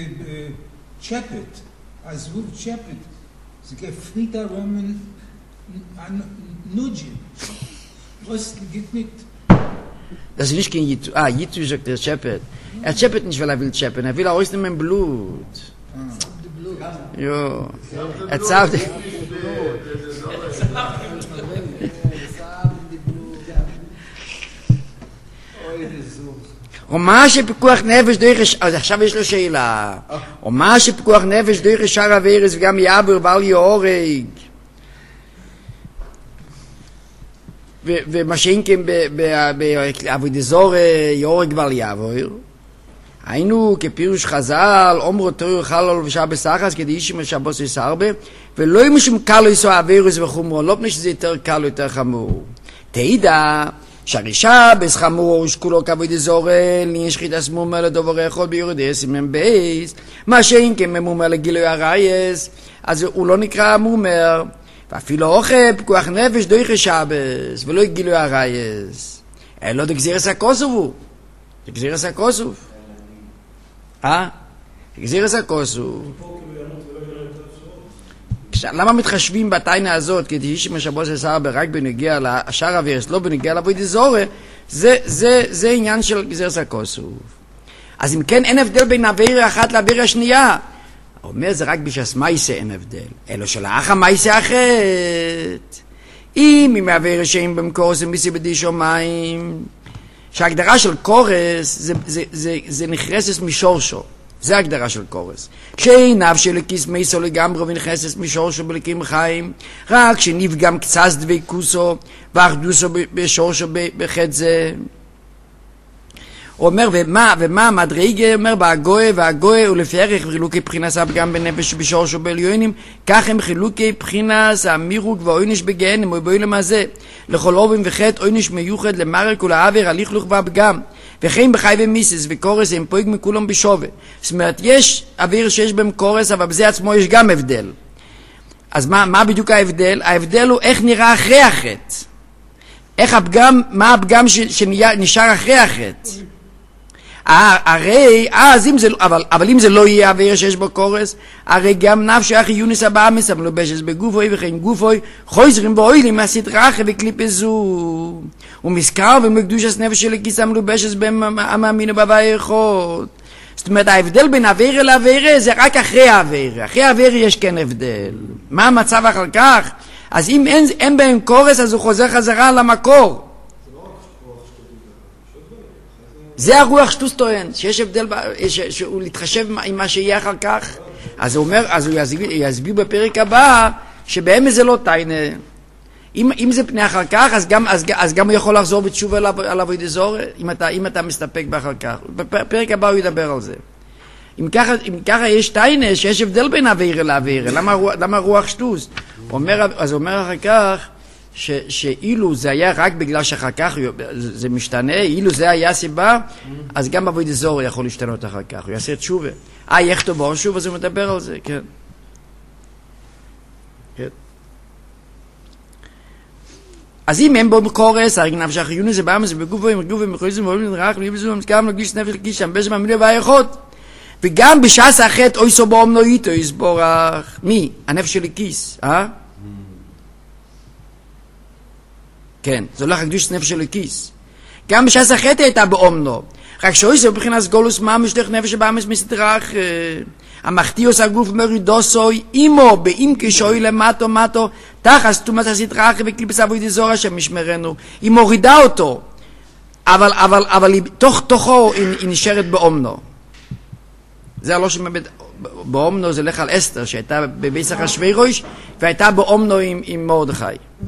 Speaker 5: צ'פט, זה כפריטה רומן נוג'ין. Was geht nicht?
Speaker 1: Das ist nicht kein Jitu. Jitu sagt Chepet. Chepet nicht, weil will Chepen. Will ausnehmen Blut. Jo. Zaubt. ומה שפיקוח נפש דרך, אז עכשיו יש לו שאלה. ומה שפיקוח נפש דרך שאר הווירס וגם יעבר ועל יהורג. ומה שאינכם בעבודי זור יורג ועל יעבור, היינו כפירוש חז"ל, אומרו תורו חלל ושעה בסחס, כדי אישים לשבוס יסרבה, ולא יהיו משום קל לסוע הווירוס וחומרו, לא פני שזה יותר קל או יותר חמור. תהידה, שהרישה בס חמור ושכולו כבודי זור, נשחית הסמומה לדובר יכול ביורדי סימן בייס, מה שאינכם ממומר לגילוי הרייס, אז הוא לא נקרא מומר, ואפילו אוכל פיקוח נפש דויכה שבס, ולא גילוי הרייס. אלו דגזירס הכוסוף הוא. דגזירס הכוסוף. דגזירס הכוסוף. למה מתחשבים בתיינה הזאת, כדי שמשבוס יסרבה רק בנגיע לשאר הווירס, לא בנגיע לעבודי זורה, זה עניין של גזירס הכוסוף. אז אם כן אין הבדל בין עבירה אחת לעבירה השנייה, הוא אומר זה רק בשעס מייסה אין הבדל, אלו שלאח המייסה אחרת. אם מעביר שאין במקור זה מיסי בדי שומיים, שההגדרה של קורס זה נחרסס משורשו, זה ההגדרה של קורס. כשעיניו של הכיס מייסו לגמרי ונכרסס משורשו בלקים חיים, רק כשנפגם קצת דבקוסו ואחדוסו בשורשו בחד זה. הוא אומר, ומה המדרגה אומר בהגויה, והגויה הוא לפי ערך וחילוקי בחינס הפגם בנפש בשורש ובעליונים, כך הם חילוקי בחינס המירוג והאוינש בגהנם ובעולם הזה, לכל אובן וחטא אוינש מיוחד למרק ולעבר הליכלוך והפגם, וכן בחי ומיסס וקורס הם פויג מכולם בשווה. זאת אומרת, יש אוויר שיש בהם קורס, אבל בזה עצמו יש גם הבדל. אז מה בדיוק ההבדל? ההבדל הוא איך נראה אחרי החטא. איך הפגם, מה הפגם שנשאר אחרי החטא. הרי, אבל אם זה לא יהיה אוויר שיש בו קורס, הרי גם נפש אחי יונס הבאה מסמלובשת בגופוי וכן גופוי חוזרים באוילים מהסדרה אחרי וקליפ זו ומזכר ומקדוש נפש של הכיס המלובשת במאמינו בבא אחד. זאת אומרת, ההבדל בין אוויר לאוויר זה רק אחרי האוויר. אחרי האוויר יש כן הבדל. מה המצב אחר כך? אז אם אין בהם קורס, אז הוא חוזר חזרה למקור. זה הרוח שטוס טוען, שיש הבדל, שהוא להתחשב עם מה שיהיה אחר כך. אז הוא אומר, אז הוא יסביר בפרק הבא, שבאמת זה לא טיינה. אם זה פני אחר כך, אז גם הוא יכול לחזור בתשובה על עבודי זור, אם אתה מסתפק באחר כך. בפרק הבא הוא ידבר על זה. אם ככה יש טיינה, שיש הבדל בין אוויר לאוויר, למה רוח שטוס? אז הוא אומר אחר כך, שאילו זה היה רק בגלל שאחר כך זה משתנה, אילו זה היה סיבה, אז גם עבודי זור יכול להשתנות אחר כך, הוא יעשה תשובה. יכתוב בו שוב, אז הוא מדבר על זה, כן. אז אם הם בו קורס, הרי נפש החיוני זה באמס ובגופו, עם גופו, עם חויזם, ועולים נרח, ויבזו, גם לגיש נפש לגיש, שם בזם המילה והיחות. וגם בשעס החטא, אוי סו באום נויתו, יסבורך. מי? הנפש של הכיס, כן, זה הולך לקדוש נפש של הכיס. גם בשעס החטא הייתה באומנו. רק שאוי זה בבחינת גולוס ממש דרך נפש באמס מסתרח. המחתיוס הגוף מרידוסוי, אימו, באם כשוי למטו מטו, תחס תומס הסתרח וקליפס אבוי דזורה שמשמרנו. היא מורידה אותו, אבל תוכו היא נשארת באומנו. זה הלא שבאומנו זה לך על אסתר, שהייתה בביס אחשוורוש, והייתה באומנו עם מרדכי.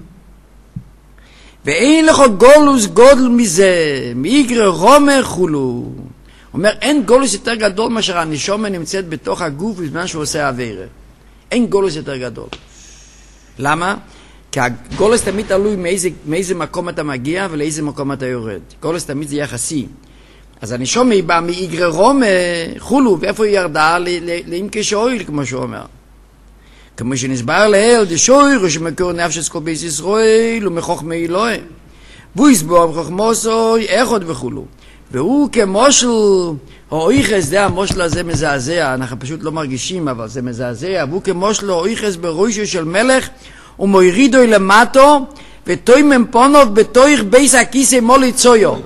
Speaker 1: ואין לך גולוס גודל מזה, מאיגרא רומא חולו. אומר, אין גולוס יותר גדול מאשר הנשמה נמצאת בתוך הגוף בזמן שהוא עושה עבירה. אין גולוס יותר גדול. למה? כי הגולוס תמיד תלוי מאיזה מקום אתה מגיע ולאיזה מקום אתה יורד. גולוס תמיד זה יחסי. אז הנשמה היא באה מאיגרא רומא חולו, ואיפה היא ירדה? לאמקי שאויל, כמו שהוא אומר. כמו שנסבר לאל, דשויר, שמקור נפשס כל בייס ישראל, ומחוכמה אלוהים. והוא יסבור בחוכמוסוי, איכות וכולו. והוא כמושל, האויכס, זה המושל הזה מזעזע, אנחנו פשוט לא מרגישים, אבל זה מזעזע. והוא כמושל האויכס בראשו של מלך, ומוירידוי למטו, ותוי ממפונוב בתויך בייס הכיסא מולי צויו.
Speaker 7: הרוח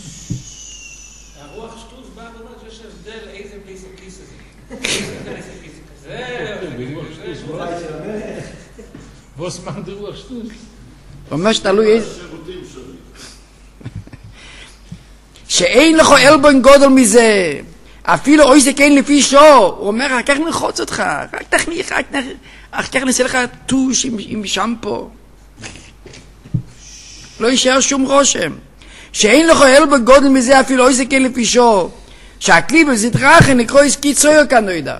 Speaker 7: שטוס בא ואומר שיש הבדל איזה בייס הכיסא זה.
Speaker 2: ווס מאן דה רוח שטוס?
Speaker 1: אומר שתלוי איזה... שאין לך אלבון גודל מזה, אפילו אוי זה כן לפי שו, הוא אומר, רק כך נחוץ אותך, רק כך נעשה לך טוש עם שמפו, לא יישאר שום רושם. שאין לך אלבון גודל מזה, אפילו אוי זה כן לפי שו, שהכלי בזתרח נקרוא עסקי צויר כאן לא ידע.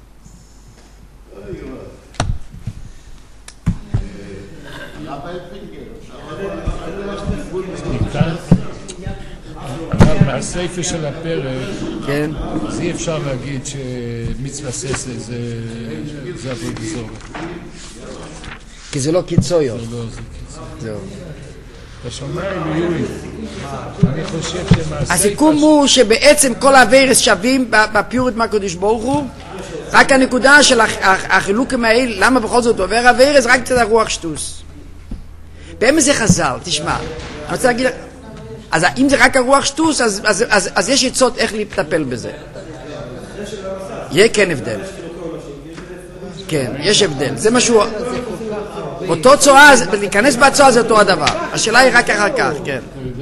Speaker 2: מהספר של הפרק,
Speaker 1: כן.
Speaker 2: אז אי אפשר להגיד שמצווה ססה זה עבוד זור.
Speaker 1: כי זה לא קיצויו.
Speaker 2: זה לא, זה קיצור.
Speaker 1: זהו.
Speaker 2: אתה שומע יורי, אני חושב שמהספר...
Speaker 1: הסיכום הוא שבעצם כל הווירס שווים בפיורת מהקדוש ברוך הוא, רק הנקודה של החילוקים האלה, למה בכל זאת עובר הווירס, רק קצת הרוח שטוס. באמת זה חז"ל, תשמע. אני רוצה להגיד... אז אם זה רק הרוח שטוס, אז יש עצות איך לטפל בזה. יהיה כן הבדל. כן, יש הבדל. זה משהו... אותו צועה, להיכנס בהצועה זה אותו הדבר. השאלה היא רק אחר כך, כן.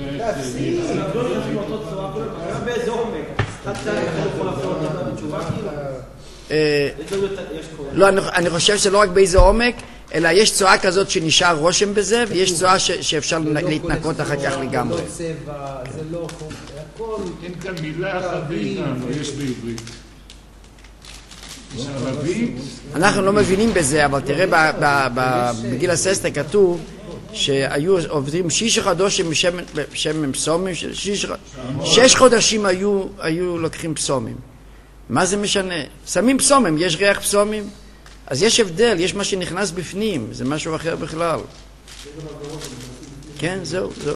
Speaker 1: לא, אני חושב שלא רק באיזה עומק, אלא יש צועה כזאת שנשאר רושם בזה, ויש צועה שאפשר להתנקות אחר כך לגמרי.
Speaker 4: זה לא הכל...
Speaker 2: אין כאן מילה אחת בעינה, אבל יש בעברית. יש ערבים?
Speaker 1: אנחנו לא מבינים בזה, אבל תראה בגיל הססטה כתוב שהיו עובדים 6 חודשים בשם פסומים, 6 חודשים היו לוקחים פסומים. מה זה משנה? שמים פסומים, יש ריח פסומים. אז יש הבדל, יש מה שנכנס בפנים, זה משהו אחר בכלל. כן, זהו.